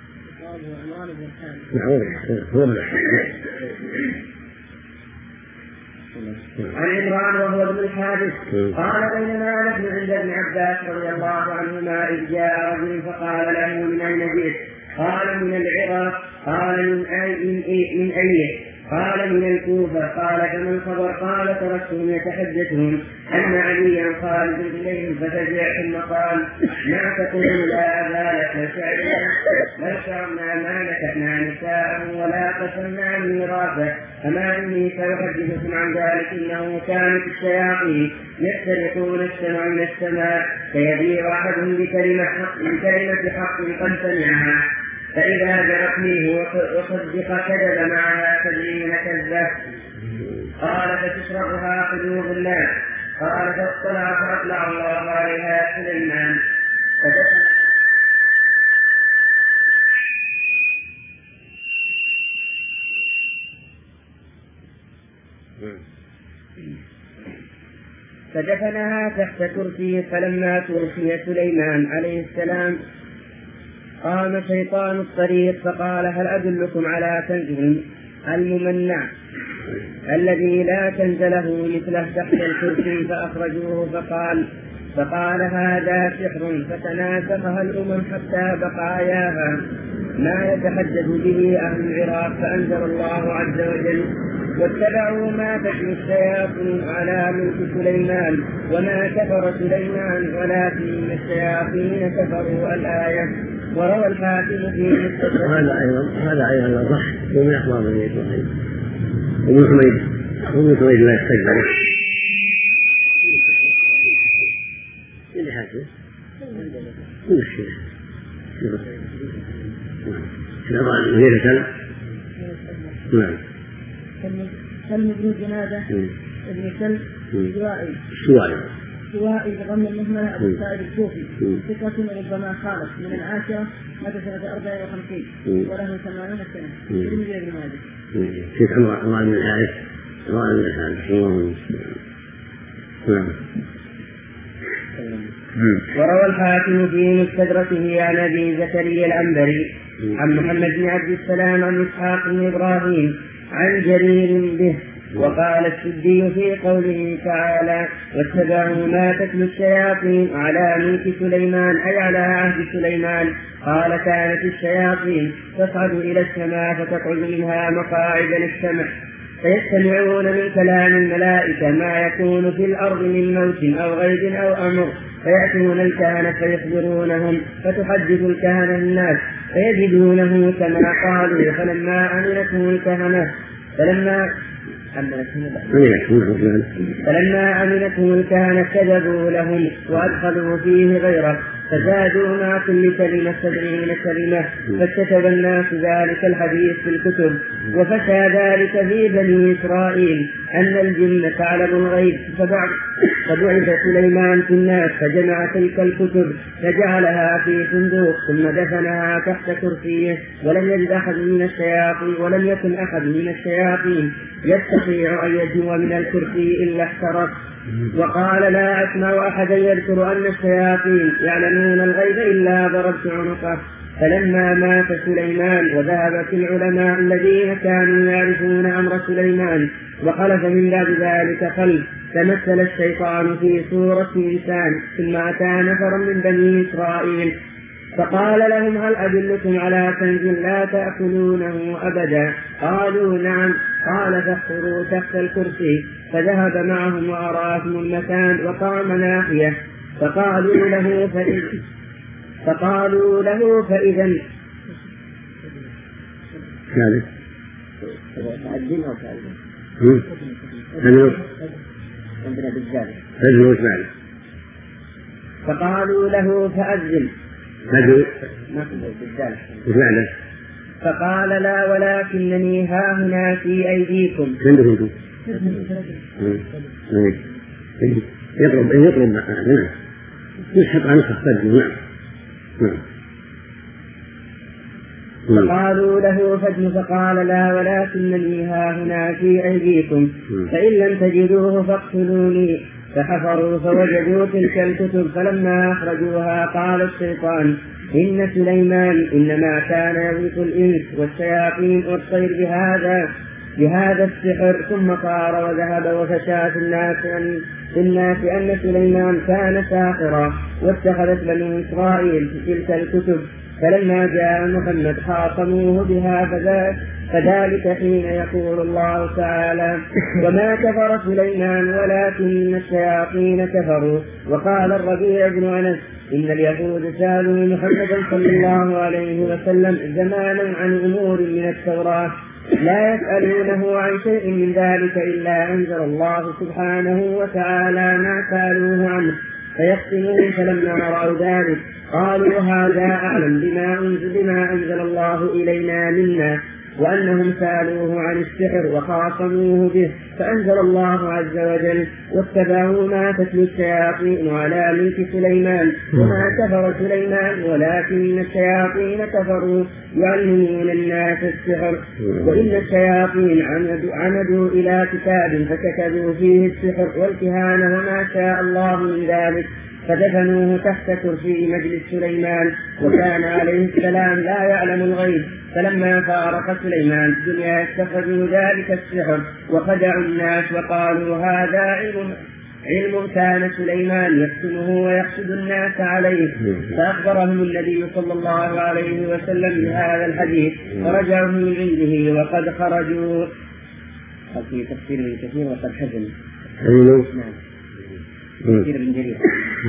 عن عمران وهو ابن الحارث قال بينما نحن عند ابن عباس رضي الله عنهما إذ جاء رجل فقال له من أين جئت؟ قال من العراق. قال من أي من, أي من أيه؟ قال من الكوفة. قال فمن خبر؟ قال تركتهم يتحدثون أن عليا خالد إليهم ففزع ثم قال ما تقول لا أزالت شعرا بل شعرنا ما نكحنا نساء ولا قسمنا ميراثا. أما إني سأحدثكم عن ذلك إنه كانت الشياطين يسترقون السمع من السماء فيبيع أحدهم بكلمة حق بكلمة حق قد سمعها فإذا جرتنيه وصدق كذب معها سبعين كذبة. قال فتشربها قلوب الناس. قال فاطلع فأطلع الله عليها سليمان فدفنها تحت كرسي. فلما توفي سليمان عليه السلام قام شيطان الطريق فقال هل أدلكم على كنز الممنع الذي لا كنز له مثله تحت الكرسي؟ فأخرجوه فقال فقال هذا سحر فتناسخها الأمم حتى بقاياها ما يتحدث به أهل العراق. فأنزل الله عز وجل واتبعوا ما تتلو الشياطين على ملك سليمان وما كفر سليمان ولكن الشياطين كفروا. الآية. وروى الحاكم في هذا أيضا هذا أيضا صح ومن أخبار بني إسرائيل ومن حميد ومن حميد لا يستكبر اللي حاكم كل شيء شرع غير كلب. نعم. كلب ابن جنادة ابن كلب سوائي سوائي سوائي بضم المهملة أبو سعيد الكوفي ثقة ربما خالف من العاشرة مات سنة أربع وخمسين وله ثمانين سنة. ترمذي ابن ماجه. شيخ عمر بن الحارث عمر بن الحارث. نعم. وروى الحاكم في مستدركه عن أبي زكريا العنبري عن محمد بن عبد السلام عن إسحاق بن إبراهيم عن جرير به. وقال السدي في قوله تعالى واتبعوا ما تتلو الشياطين على ملك سليمان أي على عهد سليمان. قال كانت الشياطين تصعد إلى السماء فتقعد منها مقاعد للسمع فيستمعون من كلام الملائكة ما يكون في الأرض من موت أو غيب أو أمر فيأتون الكهنة فيخبرونهم فتحدث الكهنة الناس فيجدونه كما قالوا. فلما أمنته الكهنة فلما فلما أمنته الكهنة كذبوا لهم وأدخلوا فيه غيره فزادوا مع كل كلمة سبعين كلمة فاكتسب الناس ذلك الحديث في الكتب. وفشى ذلك في بني إسرائيل أن الجن تعلم الغيب فبعث سليمان في الناس فجمع تلك الكتب فجعلها في صندوق ثم دفنها تحت كرسيه ولم يجد أحد من الشياطين ولم يكن أحد من الشياطين يستطيع أن يجوى من الكرسي إلا احترق. وقال لا أسمع أحدا يذكر أن الشياطين يعلمون الغيب إلا ضربت عنقه. فلما مات سليمان وذهبت العلماء الذين كانوا يعرفون أمر سليمان وخلف من بعد ذلك خلف تمثل الشيطان في صورة إنسان ثم أتى نفر من بني إسرائيل فقال لهم هل أدلكم على كنز لا تأكلونه أبدا؟ قالوا نعم. قال فاحفروا تحت الكرسي فذهب معهم وأراهم المكان وقام ناحية فقالوا له فإذ فقالوا له فإذا فقالوا له فأذن فقال لا ولكنني ها هنا في أيديكم. يطلب يطلب نعم يسحب عنك فجر. نعم. فقالوا له فجر فقال لا ولكنني ها هنا في أيديكم فإن لم تجدوه فاقتلوني. فحفروا فوجدوا تلك الكتب فلما أخرجوها قال الشيطان إن سليمان إنما كان يغيث الإنس والشياطين والطير بهذا بهذا السحر. ثم طار وذهب وفشى في الناس أن, في الناس أن سليمان كان ساحرا واتخذت بنو إسرائيل في تلك الكتب. فلما جاء محمد خاصموه بها فذلك فذلك حين يقول الله تعالى وما كفر سليمان ولكن الشياطين كفروا. وقال الربيع بن أنس إن اليهود سألوا محمدا صلى الله عليه وسلم زمانا عن أمور من التوراة لا يسألونه عن شيء من ذلك إلا أنزل الله سبحانه وتعالى ما سألوه عنه فيختمون. فلما رأوا ذلك قالوا هذا أعلم بما أنزل, بما أنزل الله إلينا منا وأنهم سألوه عن السحر وخاصموه به. فأنزل الله عز وجل واتبعوا ما تتلو الشياطين على ملك سليمان وما كفر سليمان ولكن الشياطين كفروا يعلمون الناس السحر. وإن الشياطين عمدوا, عمدوا إلى كتاب فكتبوا فيه السحر والكهانة وما شاء الله من ذلك فدفنوه تحت كرسي مجلس سليمان، وكان عليه السلام لا يعلم الغيب. فلما فارق سليمان الدنيا اتخذوا ذلك السحر وخدعوا الناس وقالوا هذا علم علم كان سليمان يكتمه ويحسد الناس عليه. فأخبرهم النبي صلى الله عليه وسلم بهذا الحديث فرجعوا من عنده وقد خرجوا. في تفسير من كثير وقد حزن تفسير من جرير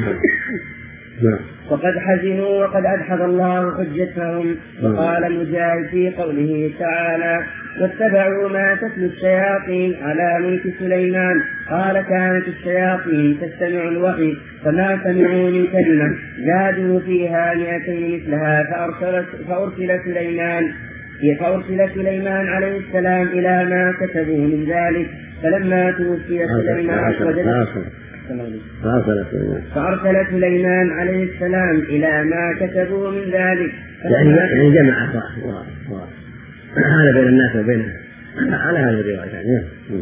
وقد حزنوا وقد أدحض الله حجتهم. وقال مجاهد في قوله تعالى واتبعوا ما تتلو الشياطين على ملك سليمان قال كانت الشياطين تستمع الوحي فما سمعوا من كلمة زادوا فيها مئتين مثلها فأرسل سليمان فأرسل سليمان عليه السلام إلى ما كتبوا من ذلك. فلما توفي سليمان فأرسل سليمان عليه السلام إلى ما كتبوا من ذلك يعني جمع هذا بين الناس وبينه على هذه الرواية يعني.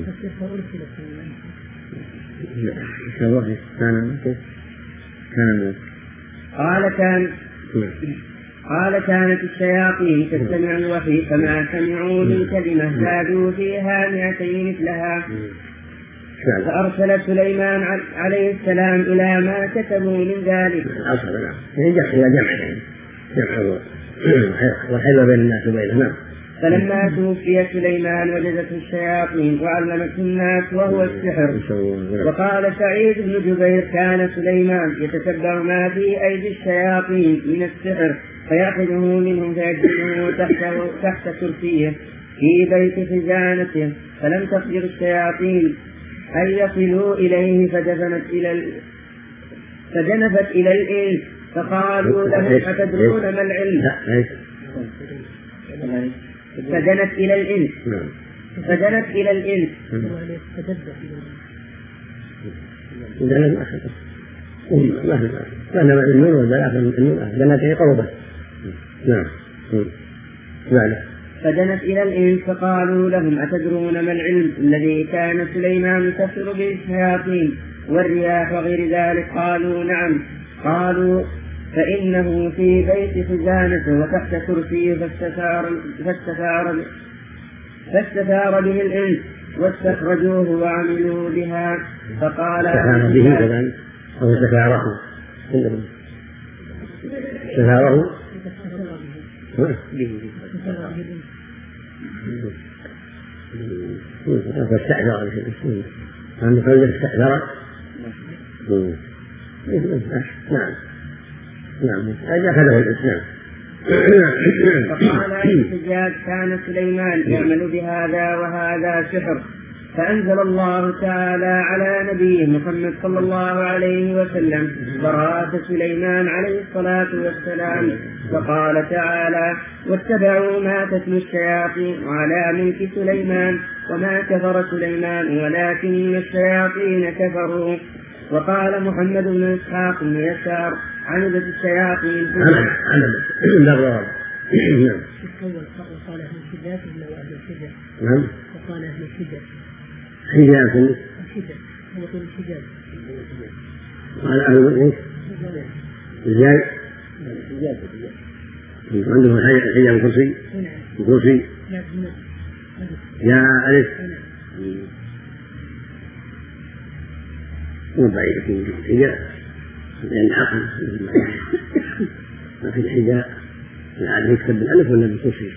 قال كان قال كانت الشياطين تستمع الوحي فما سمعوا من كلمة زادوا فيها مئتين مثلها. فأرسل سليمان عليه السلام إلى ما كتبوا من ذلك. والحلوة بين الناس وبينهم. فلما توفي سليمان وجدته الشياطين وعلمته الناس وهو السحر. وقال سعيد بن جبير كان سليمان يتتبع ما في أيدي الشياطين من السحر فيأخذه منهم فيجعله تحت تحت كرسيه في بيت خزانته. فلم تقدر الشياطين أن يصلوا إليه فدفنت إلى ال... فدنفت إلى الإنس فقالوا لهم أتدرون ما العلم؟ فدنت إلى الإنس فدنت إلى الإنس كان النور والبلاغ النور دنت قربت. نعم. فدنت إلى الإنس فقالوا لهم أتدرون ما العلم الذي كان سليمان يسخر به الشياطين والرياح وغير ذلك؟ قالوا نعم. قالوا فإنه في بيت خزانته وتحت كرسيه فاستثار, فاستثار, فاستثار به الإنس واستخرجوه وعملوا بها. فقال استثار به كذلك أو استثاره استثاره فاستعذر عند قلب استعذر. نعم نعم هذا أخذه الإسلام. فقال الحجاج كان سليمان يعمل بهذا وهذا سحر. فأنزل الله تعالى على نبيه محمد صلى الله عليه وسلم براءة سليمان عليه الصلاة والسلام. وقال تعالى واتبعوا ما تتلو الشياطين على ملك سليمان وما كفر سليمان ولكن الشياطين كفروا. وقال محمد بن إسحاق بن يسار عمدت الشياطين وقال أهل الحجاز إلا وأهل الحجاز. نعم. وقال أهل الحجاز. حجاز. الحجاز هو طول الحجاز. قال أهل إيش؟ الحجاز. الحجاز. عندهم الحجاز الكرسي. الكرسي. يا ألف. مو بعيد في الحجاز لأن العقل ما في الحجاز العادة يكتب بالألف ولا بالكرسي؟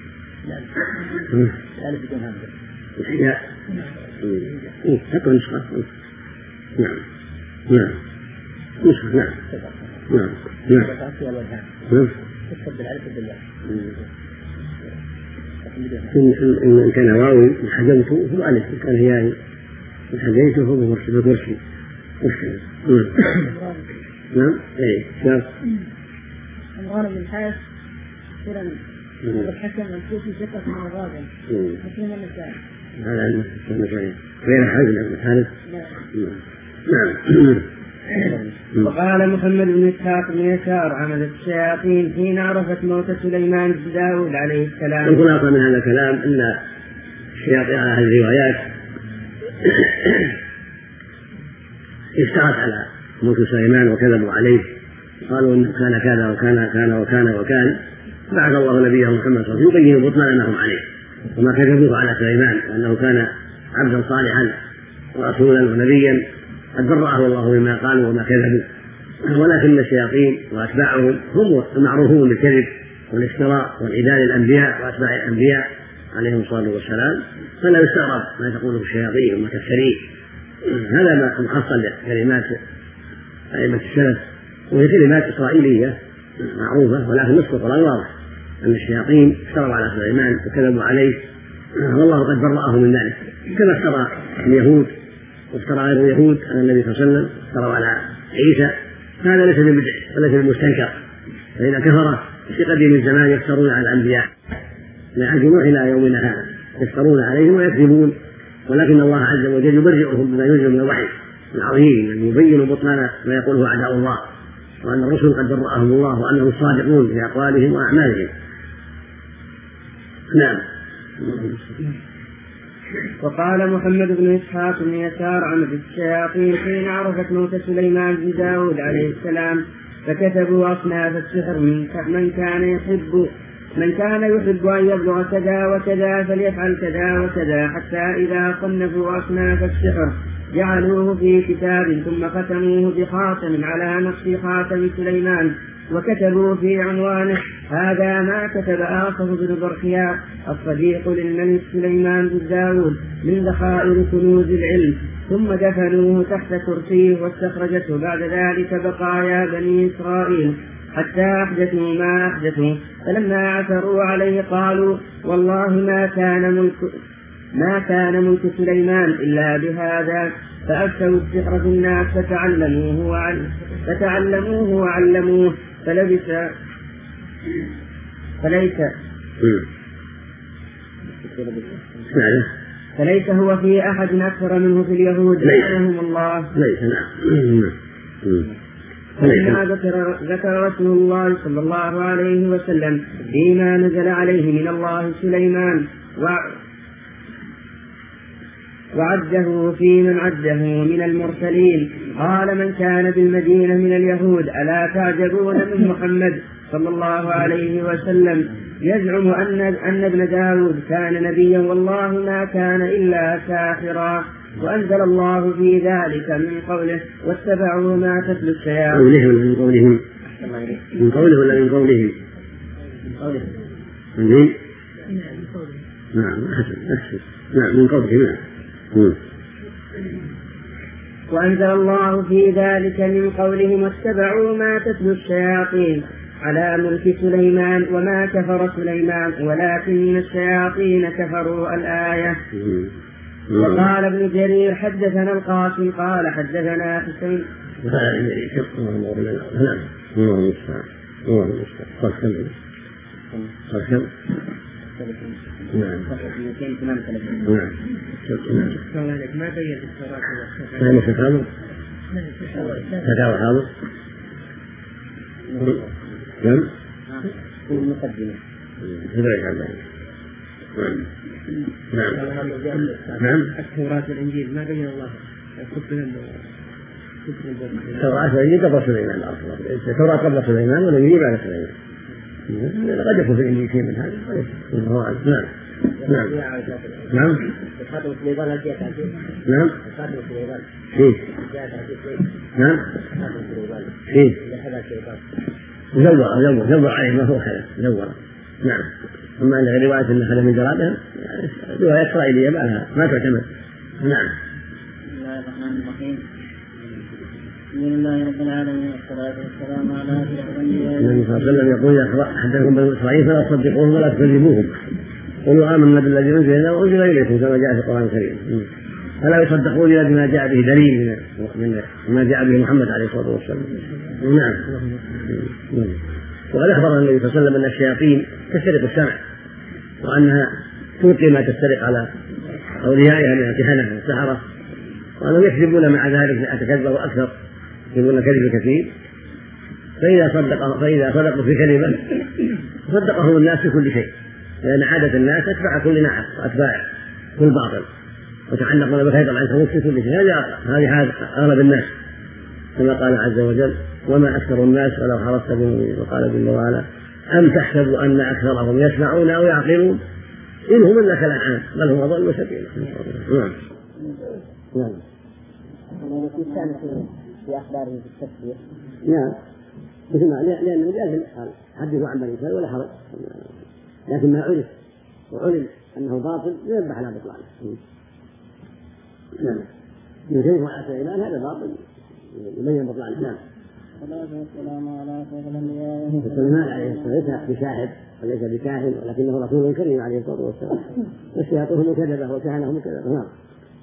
الألف بدون همزة. الحجاز. إيه تكون نسخة. نعم نعم نسخة نعم نعم نعم نعم. تكتب بالألف بالله. إن كان واوي حجمته هو ألف، إن كان هياي حجيته هو بالكرسي. نعم ايه شاف الغرض من حيث فلان الحكم الكوفي ثقة من الغاضب حكيم النسائي هذا المسائل غير حاجة الحارث. نعم. وقال محمد بن إسحاق بن يسار عمدت الشياطين حين عرفت موت سليمان بن داود عليه السلام. الخلاصة من هذا الكلام أن الشياطين على هذه الروايات اشتغلت على ملك سليمان وكذبوا عليه قالوا إنه كان كذا وكان كان وكان وكان بعث الله نبيه محمد صلى الله عليه وسلم يبين بطلان ما هم عليه وما كذبوه على سليمان وأنه كان عبدا صالحا ورسولا ونبيا قد برأه الله مما قالوا وما كذبوا، ولكن الشياطين وأتباعهم هم المعروفون بالكذب والافتراء والعداء للأنبياء وأتباع الأنبياء عليهم الصلاة والسلام، فلا يستغرب ما تقوله الشياطين وما تفتريه. هذا ما محصل كلمات أئمة السلف، وهي كلمات إسرائيلية معروفة، ولكن نصف القرآن واضح أن الشياطين افتروا على سليمان وكذبوا عليه والله قد برأه من ذلك، كما افترى اليهود وافترى غير اليهود على النبي صلى الله عليه وسلم، افتروا على عيسى. هذا ليس بالبدع وليس بالمستنكر، فإن كفر في قديم الزمان يفترون على الأنبياء من عهد نوح إلى يومنا هذا يفترون عليهم ويكذبون، ولكن الله عز وجل يبرئهم بما ينزل من الوحي العظيم يبين بطلان ما يقوله أعداء الله، وأن الرسل قد برأهم الله وأنهم صادقون في أقوالهم وأعمالهم. نعم. وقال محمد بن إسحاق بن يسار عن الشياطين حين عرفت موت سليمان بن داود عليه السلام فكتبوا أصناف السحر من كان يحب من كان يحب أن يبلغ كذا وكذا فليفعل كذا وكذا، حتى إذا صنفوا أصناف السحر جعلوه في كتاب ثم ختموه بخاتم على نقش خاتم سليمان، وكتبوا في عنوانه هذا ما كتب آصف بن برخياء الصديق للملك سليمان بن داود من ذخائر كنوز العلم، ثم دفنوه تحت كرسيه واستخرجته بعد ذلك بقايا بني إسرائيل حتى أحدثوا ما أحدثوا، فلما عثروا عليه قالوا والله ما كان ملك ما كان ملك سليمان إلا بهذا، فأفتوا السحر في الناس فتعلموه وعلموه فتعلموه وعلموه فلبس فليس فليس هو في أحد أكثر منه في اليهود لعنهم الله. ليس. نعم. فلما ذكر, ذكر رسول الله صلى الله عليه وسلم فيما نزل عليه من الله سليمان وعده في من عده من المرسلين قال من كان بالمدينة من اليهود ألا تعجبون من محمد صلى الله عليه وسلم يزعم أن, أن ابن داود كان نبيا والله ما كان إلا ساحرا، وأنزل الله في ذلك من قوله واتبعوا ما تتلو الشياطين. من قولهم من قوله ولا من قولهم؟ من قوله. من نعم أحسن أحسن نعم من قوله. نعم. وأنزل الله في ذلك من قولهم واتبعوا ما تتلو الشياطين على ملك سليمان وما كفر سليمان ولكن الشياطين كفروا الآية. وقال ابن جرير حدثنا القاسم قال حدثنا حسين نعم. ما بين الصلاة والسلام. فتاوى فتاوى حاضر. نعم. المقدمة. نعم. نعم. التوراة والإنجيل ما بين الله. التوراة والإنجيل قبل سليمان. التوراة قبل سليمان والإنجيل بعد سليمان. قد يكون في الإنجيل شيء من هذا. نعم. نعم. نعم. خاتم سليمان هل جاء تعجيل؟ نعم. خاتم سليمان. فيه. جاء تعجيل. نعم. خاتم سليمان. فيه. لحظة سليمان. زور زور زور عليه ما هو خلاف زور. نعم. أما أن رواية أن خلف من جرادها رواية إسرائيلية ما لها ما تعتمد. نعم. بسم الله الرحمن الرحيم. الحمد لله رب العالمين والصلاة والسلام على أشرف الأنبياء. النبي صلى الله عليه وسلم يقول حدثكم بنو إسرائيل فلا تصدقوهم ولا تكذبوهم قولوا آمنا بالذي أنزل إلينا وأنزل إليكم كما جاء في القرآن الكريم. فلا يصدقون إلا بما جاء به دليل من ما جاء به محمد عليه الصلاة والسلام. نعم. وقد أخبر النبي صلى الله عليه وسلم أن الشياطين تسترق السمع وأنها تلقي ما تسترق على أوليائها من الكهنة والسحرة، وأنهم يكذبون مع ذلك أتكذبوا أكثر يقولون كذب كثير، فإذا صدق فإذا صدقوا في كلمة صدقهم الناس في كل شيء، لأن عادة الناس أتبع كل نعم وأتباع كل باطل وتعلقون بخيط العنكبوت في كل شيء. هذه هذه أغلب الناس كما قال عز وجل وما أكثر الناس ولو حرصت بمؤمنين. وقال جل وعلا أم تحسب أن أكثرهم يسمعون أو يعقلون إن هم إلا كالأنعام بل هم أضل سبيلا. نعم. نعم. في كان في أخباره بالتكبير. نعم. مثل ما لأنه جاهل قال حدثوا عن بني إسرائيل ولا حرج، لكن ما عرف وعلم أنه باطل يذبح على بطلانه. نعم. يجيب على سليمان هذا باطل يبين بطلانه. نعم. والسلام على سيد الأنبياء. سليمان عليه السلام ليس بشاهد وليس بكاهن ولكنه رسول كريم عليه الصلاة والسلام. والشياطين كذبه وكهنهم كذبه. نعم.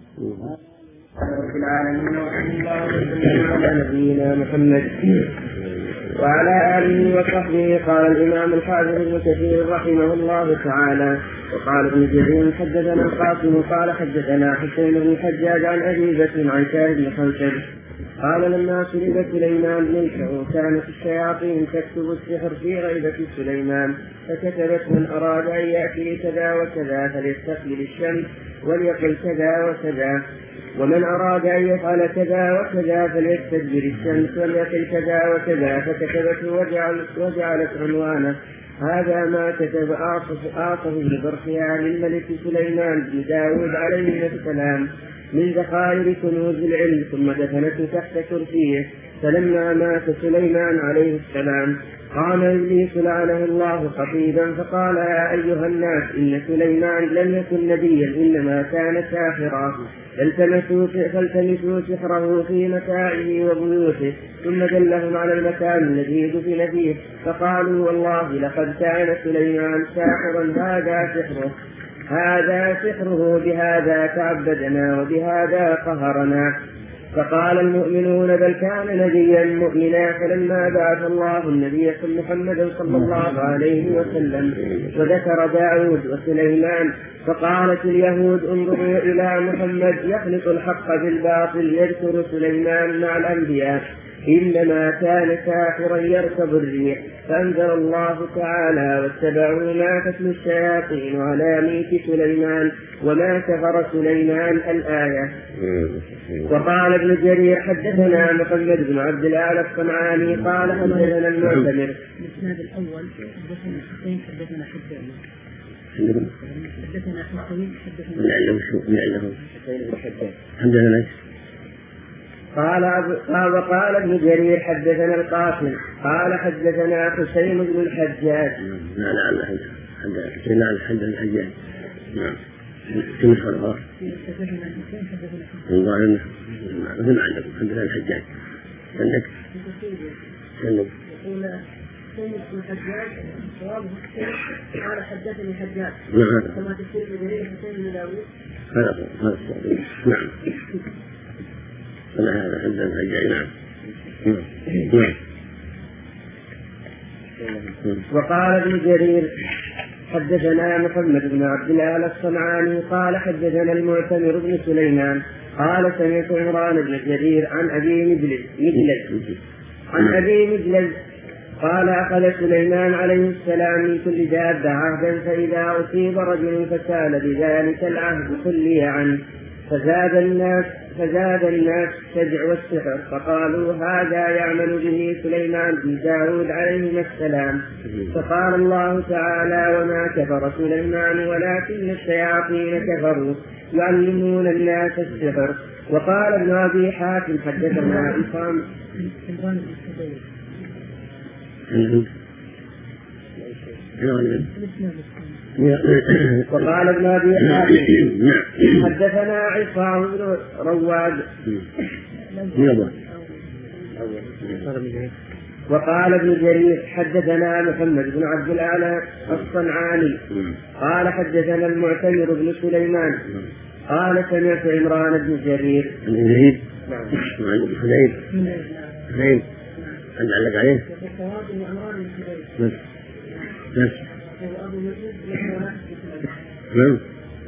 رب العالمين وصلى الله وسلم على نبينا محمد وعلى آله وصحبه. قال الإمام الحافظ ابن كثير رحمه الله تعالى وقال ابن جرير حدثنا القاسم قال حدثنا حسين بن الحجاج عن أبي بكر عن شاهد بن خوشب قال لما سلب سليمان ملكه كانت الشياطين تكتب السحر في غيبة سليمان فكتبت من أراد أن يأتي كذا وكذا فليستقبل الشمس وليقل كذا وكذا ومن أراد أن يفعل كذا وكذا فليستدبر الشمس وليقل كذا وكذا فكتبته وجعل وجعلت عنوانه هذا ما كتب آصف بن برخيان للملك سليمان بن داود عليه السلام من ذخائر كنوز العلم ثم دفنته تحت كرسيه. فلما مات سليمان عليه السلام قام إبليس لعنه الله خطيبا فقال يا أيها الناس إن سليمان لم يكن نبيا إنما كان ساحرا فالتمسوا سحره في متاعه وبيوته. ثم دلهم على المكان الذي دفن فيه فقالوا والله لقد كان سليمان ساحرا هذا سحره هذا سحره بهذا تعبدنا وبهذا قهرنا. فقال المؤمنون بل كان نبيا مؤمنا. فلما بعث الله النبي محمد صلى الله عليه وسلم وذكر داود وسليمان فقالت اليهود انظروا إلى محمد يخلط الحق بالباطل يذكر سليمان مع الأنبياء إنما كان ساحرا يركب الريح. فأنزل الله تعالى واتبعوا ما تتلو الشياطين على ملك سليمان وما كفر سليمان الآية. وقال ابن جرير حدثنا محمد بن عبد الأعلى الصنعاني قال حدثنا المعتمر. الإسناد الأول حدثنا حسين حدثنا حسين حدثنا حسين حدثنا قال وقال ابن جرير حدثنا القاسم قال حدثنا حسين بن الحجاج. لا لا لا حدثنا لا حدثنا الحجاج. نعم. كم صار؟ حدثنا حسين حدثنا حسين. والله مثل عندكم حدثنا الحجاج. عندك؟ عندك. يقول حسين بن الحجاج صوابه حسين قال حدثني حجاج. نعم. كما تفسير ابن جرير حسين بن داوود. هذا هذا الصواب. نعم. هذا حدثنا الحجاج. نعم. نعم. وقال ابن جرير حدثنا محمد بن عبد الأعلى الصنعاني قال حدثنا المعتمر بن سليمان قال سمعت عمران بن جرير عن أبي مجلس عن أبي مجلس قال أخذ سليمان عليه السلام من كل دابة عهدا فإذا أصيب رجل فسال بذلك العهد خلي عنه فزاد الناس فزاد الناس السجع والسحر فقالوا هذا يعمل به سليمان بن داود عليه السلام. فقال الله تعالى وما كفر سليمان ولكن الشياطين كفروا يعلمون الناس السحر. وقال ابن أبي حاتم حدثنا إسحاق وقال ابن أبي حاتم حدثنا عصام بن رواد وقال ابن جرير حدثنا محمد بن عبد الأعلى الصنعاني قال حدثنا المعتمر بن سليمان قال سمعت عمران بن جرير. نعم. حديث حديث عند علق عليه. نعم. نعم. نعم.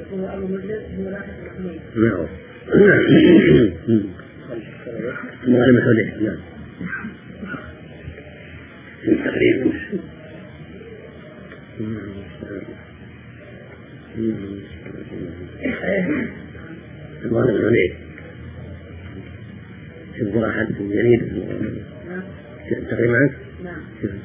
نعم. نعم. تقريبا. تذكر أحد جديد تقريبا. نعم.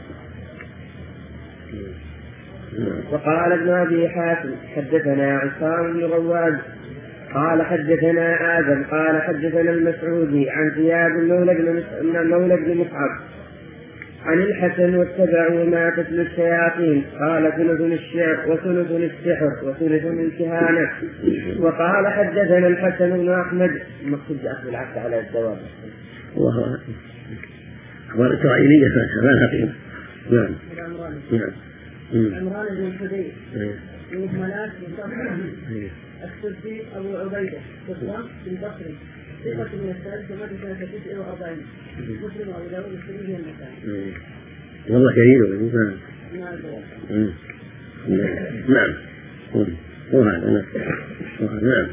وقال ابن أبي حاتم حدثنا عصام بن غواد قال حدثنا آدم قال حدثنا المسعودي عن زياد مولى بن مصعب عن الحسن واتبعوا ما تتلو الشياطين قال ثلث الشعر وثلث السحر وثلث الكهانة. وقال حدثنا الحسن بن أحمد مقصود أخذ العبد على الدواب وهو أخبار إسرائيلية فلا خطير. نعم. عمران بن حديث بن ملاك بن صخر السدي أبو عبيدة بصرة بن بصري ثقة من الثالث ومات سنة تسع وأربعين مسلم وأبو داود السني المكان. والله كريم. نعم. نعم. وهذا نعم.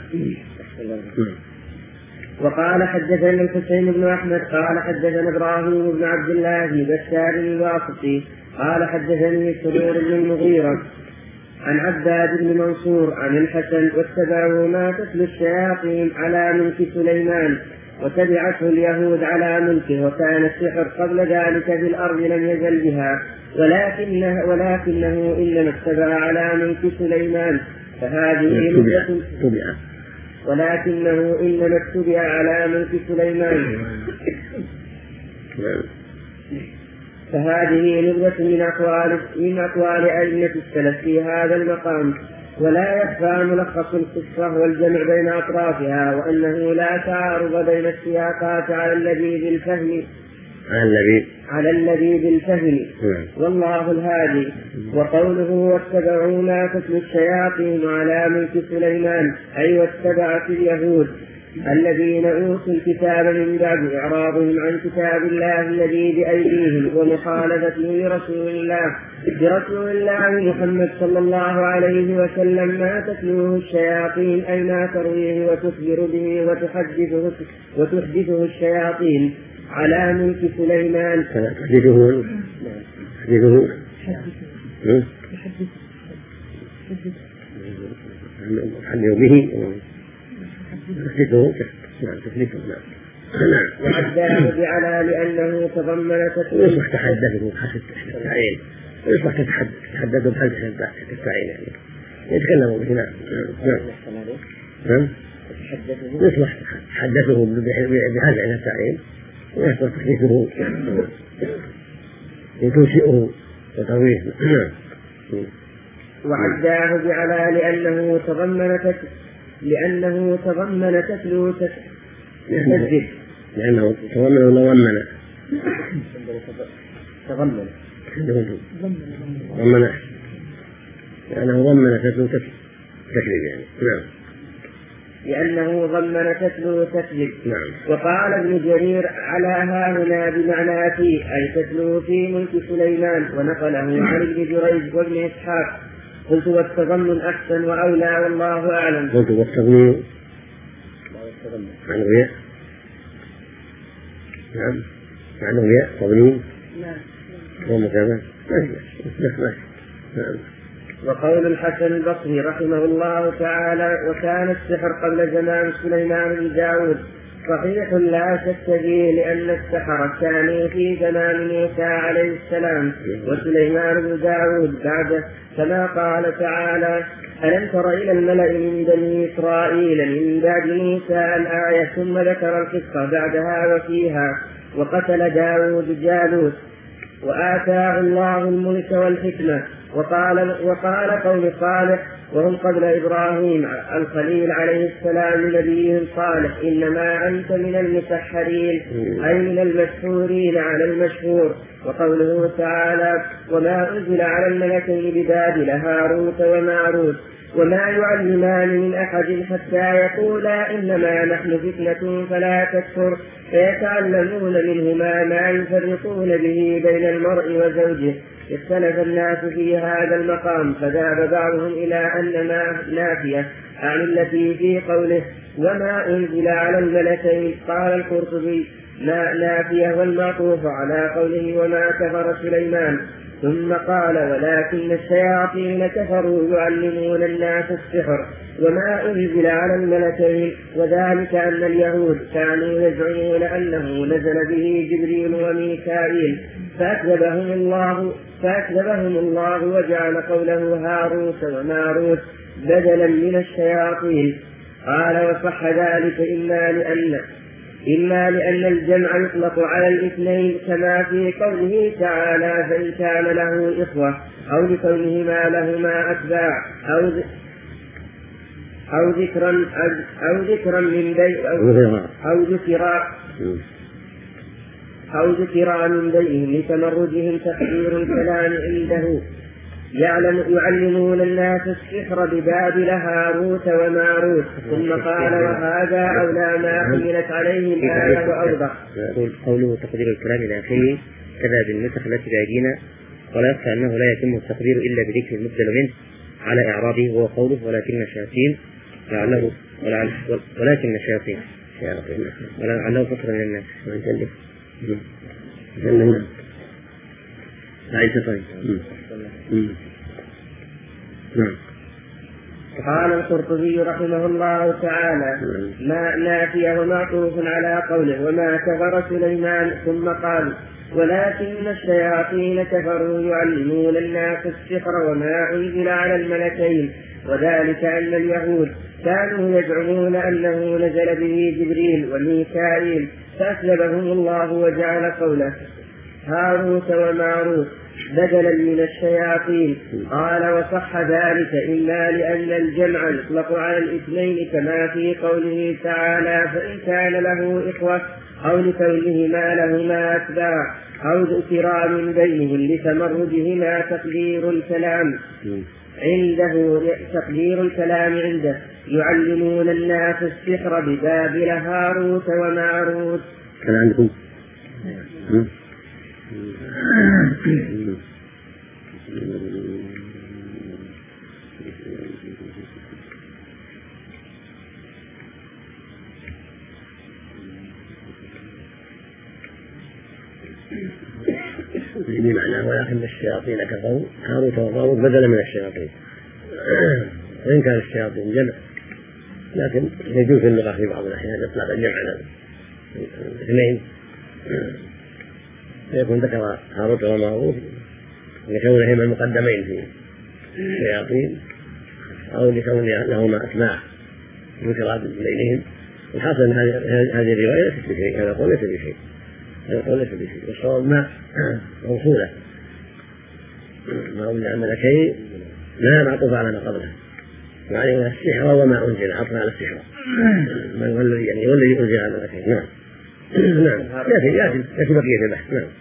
وقال حدثنا الحسين بن أحمد قال حدثنا إبراهيم بن عبد الله بشار الواسطي قال حدثني سرور بن المغيرة عن عباد بن منصور عن الحسن واتبعوا ما تتلو الشياطين على ملك سليمان وتبعته اليهود على ملكه وكان السحر قبل ذلك في الأرض لم يزل بها ولكنه, ولكنه إنما اتبع على ملك سليمان فهذه نبذة ولكنه إنما اتبع على ملك سليمان فهذه نبذة من أقوال من أقوال أئمة السلف في هذا المقام ولا يخفى ملخص القصة والجمع بين أطرافها وأنه لا تعارض بين السياقات على الذي بالفهم على الذي بالفهم والله الهادي. وقوله واتبعوا ما تتلو الشياطين على ملك سليمان أي واتبعت اليهود الذين أوتوا الكتاب من بعد إعراضهم عن كتاب الله الذي بأيديهم ومخالفته لرسول الله برسول الله محمد صلى الله عليه وسلم ما تتلوه الشياطين أي ما ترويه وتخبر به وتحدثه, وتحدثه الشياطين على ملك سليمان تحدثه تحدثه تحدثه به وعداه بعلى لأنه تضمن تسليم يصبح تحدثه بحسب التعيين يصبح تتحدثه بحسب التعيين يعني يتكلموا به. نعم نعم يصبح تحدثه بحسب التعيين ويصبح تحدثه يتوشئه وترويه. وعداه بعلى لأنه تضمن لأنه تضمن تتلو تسجد لأنه تضمن ولا ضمن تضمن ضمن لأنه ضمن تتلو تكذب يعني. نعم. لأنه ضمن تتلو تسجد. نعم. وقال ابن جرير على هاهنا بمعنى في أي تتلو في ملك سليمان ونقله عن ابن جريج وابن إسحاق. قلت والتضمن أحسن وأولى والله أعلم. قلت والتضمن عنه ياء. نعم عنه ياء تضمين. نعم. ومكذا. نعم. وقول الحسن البصري رحمه الله تعالى وكان السحر قبل زمان سليمان بن داود صحيح لا شك فيه لأن السحر كانوا في زمان موسى عليه السلام وسليمان بن داود بعده كما قال تعالى ألم تر إلى الملأ من بني إسرائيل من بعد موسى الآية ثم ذكر القصة بعدها وفيها وقتل داود جالوت وآتاه الله الملك والحكمة. وقال, وقال قوم صالح وهم قبل إبراهيم الخليل عليه السلام لنبيهم صالح إنما أنت من المسحرين أي من المسحورين على المشهور. وقوله تعالى وما أنزل على الملكين ببابل هاروت وماروت وما يعلمان من أحد حتى يقولا إنما نحن فتنة فلا تكفر فيتعلمون منهما ما يفرقون به بين المرء وزوجه. اختلف الناس في هذا المقام فذهب بعضهم إلى أن ما نافية عن التي في قوله وما أنزل على الملكين. قال القرطبي ما نافية والمعطوف على قوله وما كفر سليمان ثم قال ولكن الشياطين كفروا يعلمون الناس السحر وما أنزل على الملكين وذلك أن اليهود كانوا يزعمون أنه نزل به جبريل وميكائيل فأكذبهم الله فأكذبهم الله وجعل قوله هاروت وماروت بدلا من الشياطين. قال وصح ذلك إما لأن إما لأن الجمع يطلق على الاثنين كما في قوله تعالى فإن كان له إخوة أو لكونهما لهما أتباع أو أو ذكرا أو ذكرا من بيت أو ذكرا أو ذكرا من بينهم لتمردهم تقدير الكلام عنده يعلم يعلمون الناس السحر ببابل هاروت وماروت. ثم قال وهذا أولى ما حملت عليه الآية وأوضح. قوله تقدير الكلام إلى آخره كذا بالنسخ التي بأيدينا ولا يخفى أنه لا يتم التقدير إلا بذكر المبدل منه على إعرابه وهو قوله ولكن الشياطين لعله ولكن الشياطين ولعله فترة من الناس جنة طيب. قال القرطبي رحمه الله تعالى ما نافية ومعطوف على قوله وما كفر سليمان ثم قال ولكن الشياطين كفروا يعلمون الناس السحر وما أنزل على الملكين وذلك أن اليهود كانوا يزعمون أنه نزل به جبريل وميكائيل فأكذبهم الله وجعل قوله هاروت وماروت بدلا من الشياطين. قال وصح ذلك إلا لأن الجمع يطلق على الاثنين كما في قوله تعالى فإن كان له إخوة أو لكونهما لهما أتباع أو ذكرا من بينهم لتمردهما تقدير الكلام عنده تقدير الكلام عنده يعلمون الناس السحر ببابل هاروت وماروت. كان عندكم بمعنى ولكن الشياطين كفروا هاروت وماروت بدلا من الشياطين وإن كان الشياطين جمع لكن يجوز اللغة في بعض الأحيان يطلق الجمع على الاثنين يكون ذكر هاروت وماروت لكونهما المقدمين في الشياطين أو لكون لهما أسماء ذكر بينهم. الحاصل أن هذه الرواية ليست بشيء هذا قول ليس بشيء هذا قول ليس بشيء والصواب ما موصولة ما أنزل على الملكين لا معطوف على ما قبله وعليه السحر وما أنزل عطف على السحر من هو الذي يعني هو الذي أنزل على الملكين. نعم نعم يأتي يأتي يأتي بقية البحث. نعم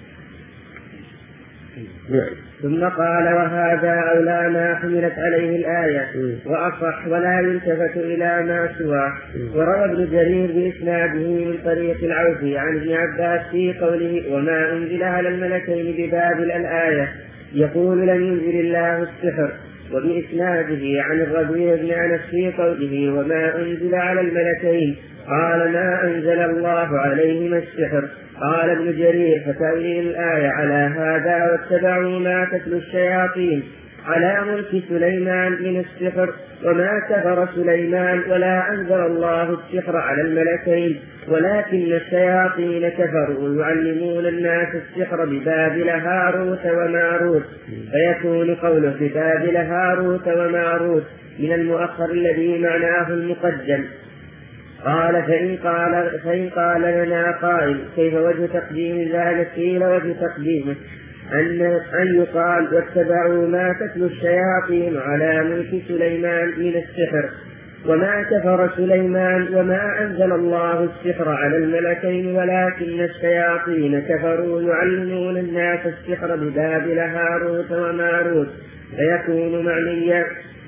نعم. ثم قال وهذا أولى ما حملت عليه الآية وأصح ولا يلتفت إلى ما سواه. وروى ابن جرير بإسناده من طريق العوفي عن ابن عباس في قوله وما أنزل على الملكين ببابل الآية يقول لم ينزل الله السحر وبإسناده عن الربيع بن أنس في قوله وما أنزل على الملكين قال ما أنزل الله عليهما السحر. قال ابن جرير فتأويل الآية على هذا واتبعوا ما تتلو الشياطين على ملك سليمان من السحر وما كفر سليمان ولا أنزل الله السحر على الملكين ولكن الشياطين كفروا يعلمون الناس السحر ببابل هاروت وماروت فيكون قوله ببابل هاروت وماروت من المؤخر الذي معناه المقدم. قال فإن قال, فإن قال لنا قائل كيف وجه تقديم ذلك قيل وجه تقديمه أن, أن يقال واتبعوا ما تتلو الشياطين على ملك سليمان من السحر وما كفر سليمان وما أنزل الله السحر على الملكين ولكن الشياطين كفروا يعلمون الناس السحر ببابل هاروت وماروت فيكون معنيا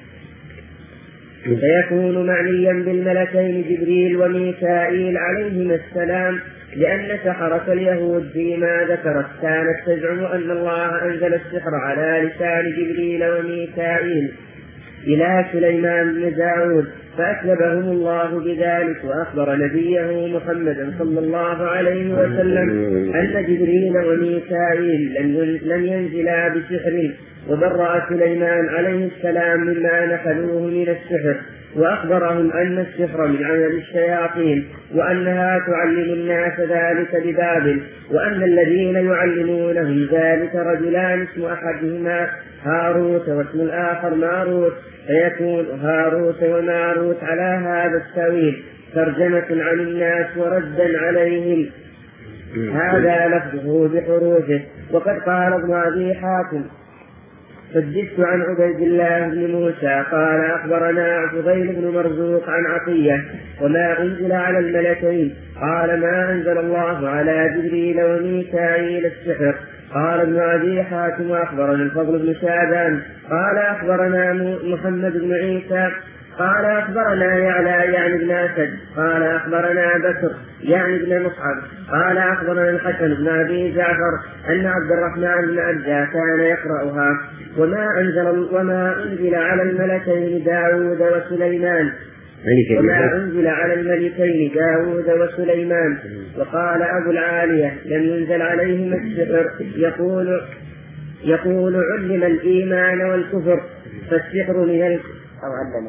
فيكون معنيا بالملكين جبريل وميكائيل عليهما السلام لأن سحرة اليهود فيما ذكرت كانت تزعم أن الله أنزل السحر على لسان جبريل وميكائيل إلى سليمان بن داود فأسلبهم الله بذلك. وأخبر نبيه محمد صلى الله عليه وسلم أن جبريل وميكائيل لم ينزلا بسحر، وبرأ سليمان عليه السلام مما نحلوه من السحر، وأخبرهم أن السحر من عمل الشياطين، وأنها تعلم الناس ذلك ببابل، وأن الذين يعلمونهم ذلك رجلان اسم أحدهما هاروت واسم الآخر ماروت، فيكون هاروت وماروت على هذا التأويل ترجمة عن الناس وردا عليهم. هذا لفظه بحروفه. وقد قال ابن أبي حاتم حدثت عن عبيد الله بن موسى قال أخبرنا فضيل بن مرزوق عن عطية وما أنزل على الملكين قال ما أنزل الله على جبريل وميكائيل السحر. قال ابن أبي حاتم وأخبرنا الفضل بن شعبان قال أخبرنا محمد بن عيسى قال أخبرنا يعلى يعني ابن أسد قال أخبرنا بكر يعني ابن مصعب قال أخبرنا الحسن بن أبي جعفر أن عبد الرحمن بن أبجا كان يقرأها وما أنزل وما أنزل على الملكين داود وسليمان وما أنزل على الملكين داود وسليمان. وقال أبو العالية لم ينزل عليهم السحر يقول يقول علم الإيمان والكفر فالسحر من الكفر أو علم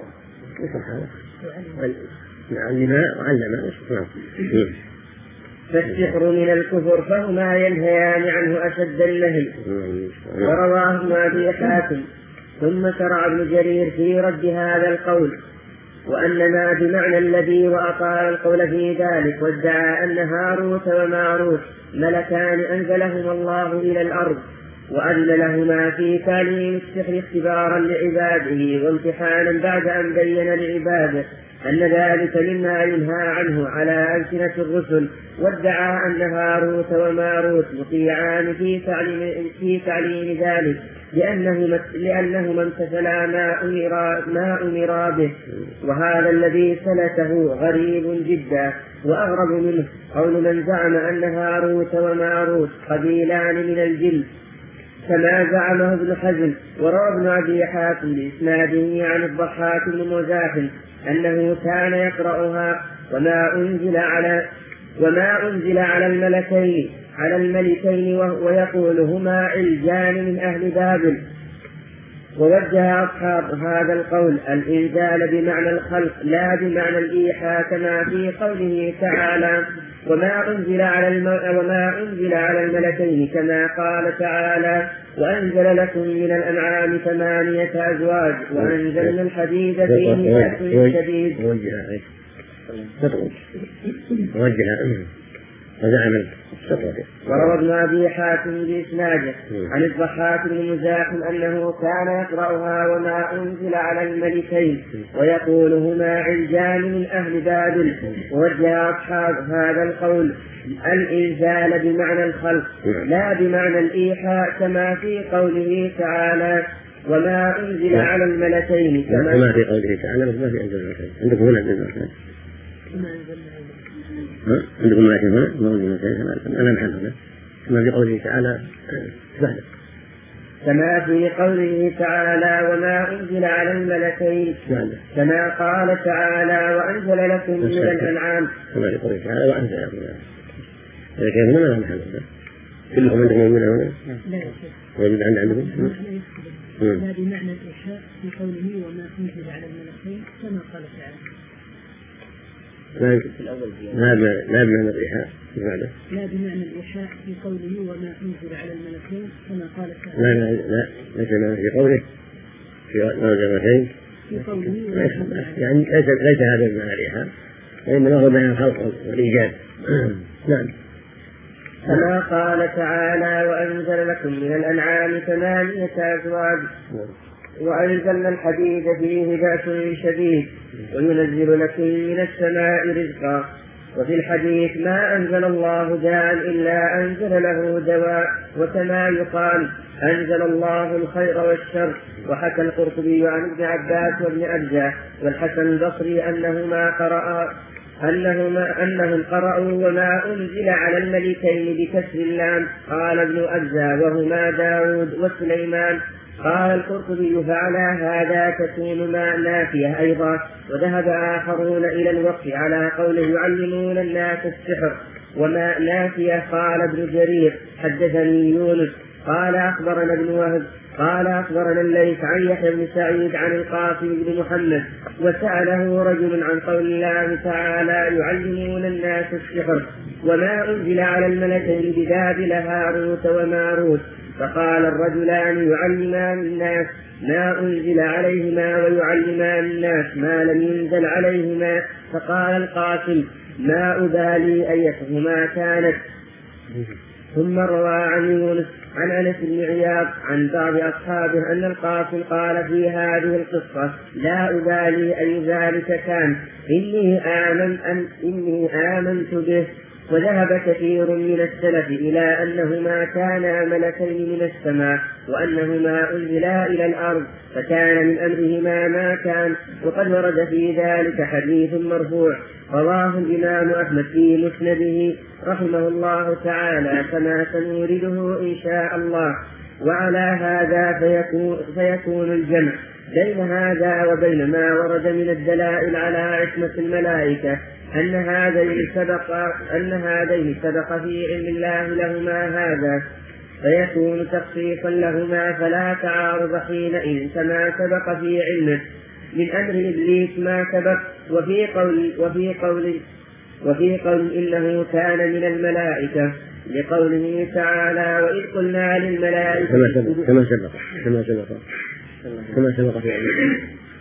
علم وعلم فالسحر من الكفر فهما ينهيان عنه أشد النهي. ورواه ابن أبي حاتم. ثم شرع ابن جرير في رد هذا القول وأننا بمعنى الذي وأطال القول في ذلك، وادعى أن هاروت وماروت ملكان أنزلهما الله إلى الأرض وأذن لهما في تعليم السحر اختبارا لعباده وامتحانا بعد أن بين لعباده أن ذلك مما ينهى عنه على ألسنة الرسل. وادعى أن هاروت وماروت مطيعان في تعليم, في تعليم ذلك لأنهما لأنهما امتثلا ما أمر ما أمر به. وهذا الذي سلكه غريب جدا. وأغرب منه قول من زعم أن هاروت وماروت قبيلان من الجن كما زعمه ابن حزم. وروى ابن أبي حاتم بإسناده عن الضحاك بن مزاحم أنه كان يقرأها وما أنزل على وما أنزل على الملكين على الملكين ويقول هما علجان من أهل بابل. ووجه أصحاب هذا القول الإنزال بمعنى الخلق لا بمعنى الإيحاء كما في قوله تعالى وما أنزل على الم... وما أنزل على الملكين كما قال تعالى وأنزل لكم من الأنعام ثمانية أزواج وأنزلنا الحديد فيه بأس شديد. وروى ابن أبي حاتم بإسناده عن الضحاك بن مزاحم أنه كان يقرأها وما أنزل على الملكين ويقول هما علجان من أهل بابل. ووجه أصحاب هذا القول الإنزال بمعنى الخلق لا بمعنى الإيحاء كما في قوله تعالى وما أنزل على الملكين كما في قوله تعالى ما في أنزل الملكين. عندكم هنا أنزل الملكين عندكم ملكين هنا ما أنزل الملكين أنا محل هنا كما في قوله تعالى كما في قوله تعالى وما أنزل على الملكين كما قال تعالى وأنزل لكم من الأنعام كما في قوله تعالى وأنزل لكم من الملكين هنا لا محل هنا كلكم عندكم موجودة هنا موجود عند عندكم لا بمعنى الإيحاء في قوله وما أنزل على الملكين كما قال تعالى لا لا بمعنى الإيحاء لا بمعنى الإيحاء في قوله وما أنزل على الملكين كما قال تعالى لا لا لا ليس في قوله في الملكين في قوله يعني ليس ليس هذا بمعنى الإيحاء وإنما هو معنى الخلق والإيجاد. نعم. كما قال تعالى وأنزل لكم من الأنعام ثمانية أزواج وأنزلنا الحديد فيه بأس شديد وينزل لكم من السماء رزقا. وفي الحديث ما أنزل الله داء إلا أنزل له دواء. وكما يقال أنزل الله الخير والشر. وحكى القرطبي عن ابن عباس وابن أبجة والحسن البصري أنهما قرأ أنهما أنهم قرأوا وما أنزل على الملكين بكسر اللام. قال ابن أبجة وهما داود وسليمان قال القرطبي فعلى هذا تكون ماء نافية أيضا. وذهب آخرون إلى الوقف على قوله يعلمون الناس السحر وماء نافية. قال ابن جرير حدثني يونس قال أخبرنا ابن وهب قال أخبرنا الليث عن يحيى بن سعيد عن القاسم بن محمد وسأله رجل عن قول الله تعالى يعلمون الناس السحر وما أنزل على الملكين ببابل هاروت وماروت، فقال الرجلان يعلمان الناس ما أنزل عليهما ويعلمان الناس ما لم ينزل عليهما. فقال القاسم ما أبالي أيتهما كانت. ثم روى عن يونس عن أنس بن عياض عن بعض أصحابه أن القاسم قال في هذه القصة لا أبالي أي ذلك كان إني آمن أن إني آمنت به. وذهب كثير من السلف إلى أنهما كانا ملكين من السماء وأنهما أنزلا إلى الأرض فكان من أمرهما ما كان. وقد ورد في ذلك حديث مرفوع رواه الإمام أحمد في مسنده رحمه الله تعالى كما سنورده إن شاء الله. وعلى هذا فيكون, فيكون الجمع بين هذا وبين ما ورد من الدلائل على عصمة الملائكة أن هذين سبق أن هذين سبق في علم الله لهما هذا فيكون تخصيصا لهما فلا تعارض حينئذ كما سبق في علمه. من أمر إبليس ما سبق. وفي قول وفي قول وفي قول إنه كان من الملائكة لقوله تعالى وإذ قلنا للملائكة كما سبق كما سبق كما سبق في علمه.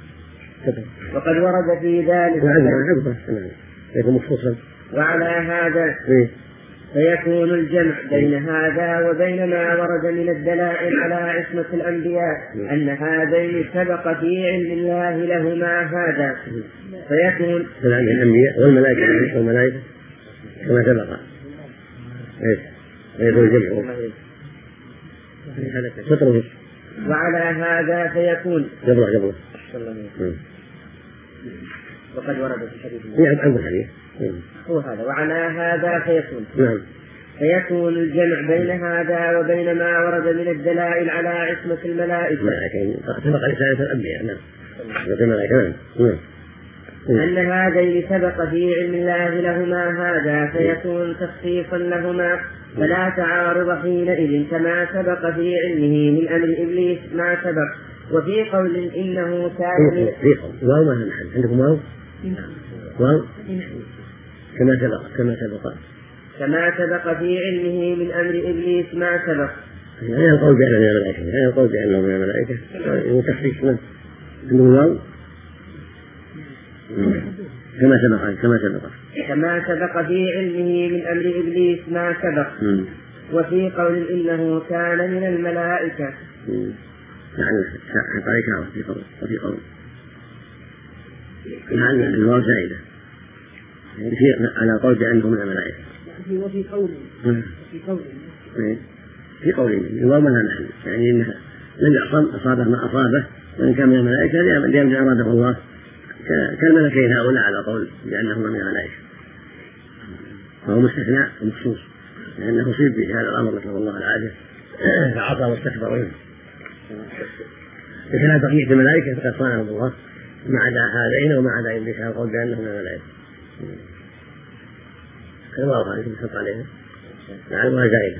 وقد ورد في ذلك يكون مخصوصا. وعلى هذا فيكون الجمع بين هذا وبين ما ورد من الدلائل على عصمة الأنبياء أن هذين سبق في علم الله لهما هذا فيكون عن الأنبياء والملائكة والملائكة كما سبق فيكون الجمع شطره. وعلى هذا فيكون جبره جبره وقد ورد في الحديث عن الحديث هو هذا. وعلى هذا فيكون نعم فيكون الجمع بين هذا وبين ما ورد من الدلائل على عصمة الملائكة سبق رسالة الأنبياء نعم الملائكة نعم أن هذين سبق في علم الله لهما هذا فيكون تخصيصا لهما فلا تعارض حينئذ كما سبق في علمه من أمر إبليس ما سبق. وفي قول إنه كان في قول واو ما نحن عندكم واو واو كما سبق كما سبق كما سبق في علمه من أمر إبليس ما سبق. هذا القول بأنه من الملائكة هذا القول بأنه من الملائكة وتخصيص من عنده واو كما سبق كما سبق كما سبق في علمه من أمر إبليس ما سبق. وفي قول إنه كان من الملائكة يعني حقائقها وفي قول وفي قول يعني الواو زائدة على قول بأنه من الملائكة وفي قول في قول في قول الواو ما لها محل يعني إنها لم يعصم أصابه ما أصابه وإن كان من الملائكة لأن أراده الله كالملكين هؤلاء على قول بأنهما من الملائكة فهو مستثنى ومخصوص لأنه أصيب بهذا الأمر نسأل الله العافية فعصى واستكبر منه. لكن بقية الملائكة فقد صانهم الله ما عدا هذين وما عدا إبليس على قول بأنهم من الملائكة. كما الله عليكم يحط عليهم نعلمها زائدة.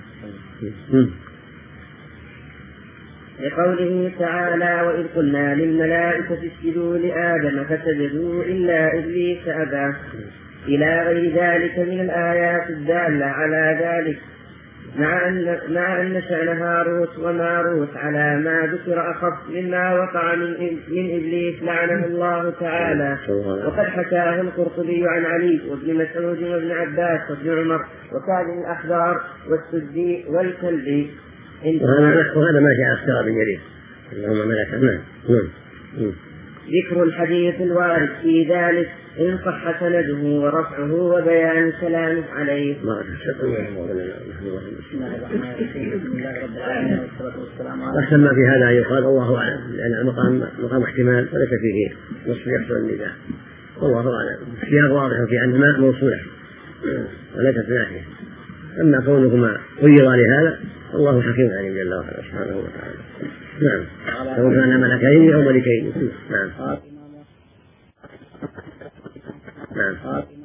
لقوله تعالى وإذ قلنا للملائكة اسجدوا لآدم فسجدوا إلا إبليس أبى إلى غير ذلك من الآيات الدالة على ذلك مع أن, مع أن شأن هاروت وماروت على ما ذكر أخف مما وقع من, من إبليس لعنه الله تعالى. وقد حكاه القرطبي عن علي وابن مسعود وابن عباس وابن عمر وكعب الأحبار والسدي والكلبي. وهذا ما جاء اختار بن جرير اللهم ملكا نعم. ذكر الحديث الوارد في ذلك إن صح سنده ورفعه وبيان كلامه عليه. أحسن ما في هذا يقال الله أعلم لأن المقام مقام احتمال وليس فيه نص يحصل النداء والله أعلم. السياق واضح في أن الماء موصولة وليست ناحية. أما كونهما غيرا لهذا الله حكيم عليم جل وعلا سبحانه وتعالى. نعم سواء كان ملكين أو ملكين. نعم. نعم.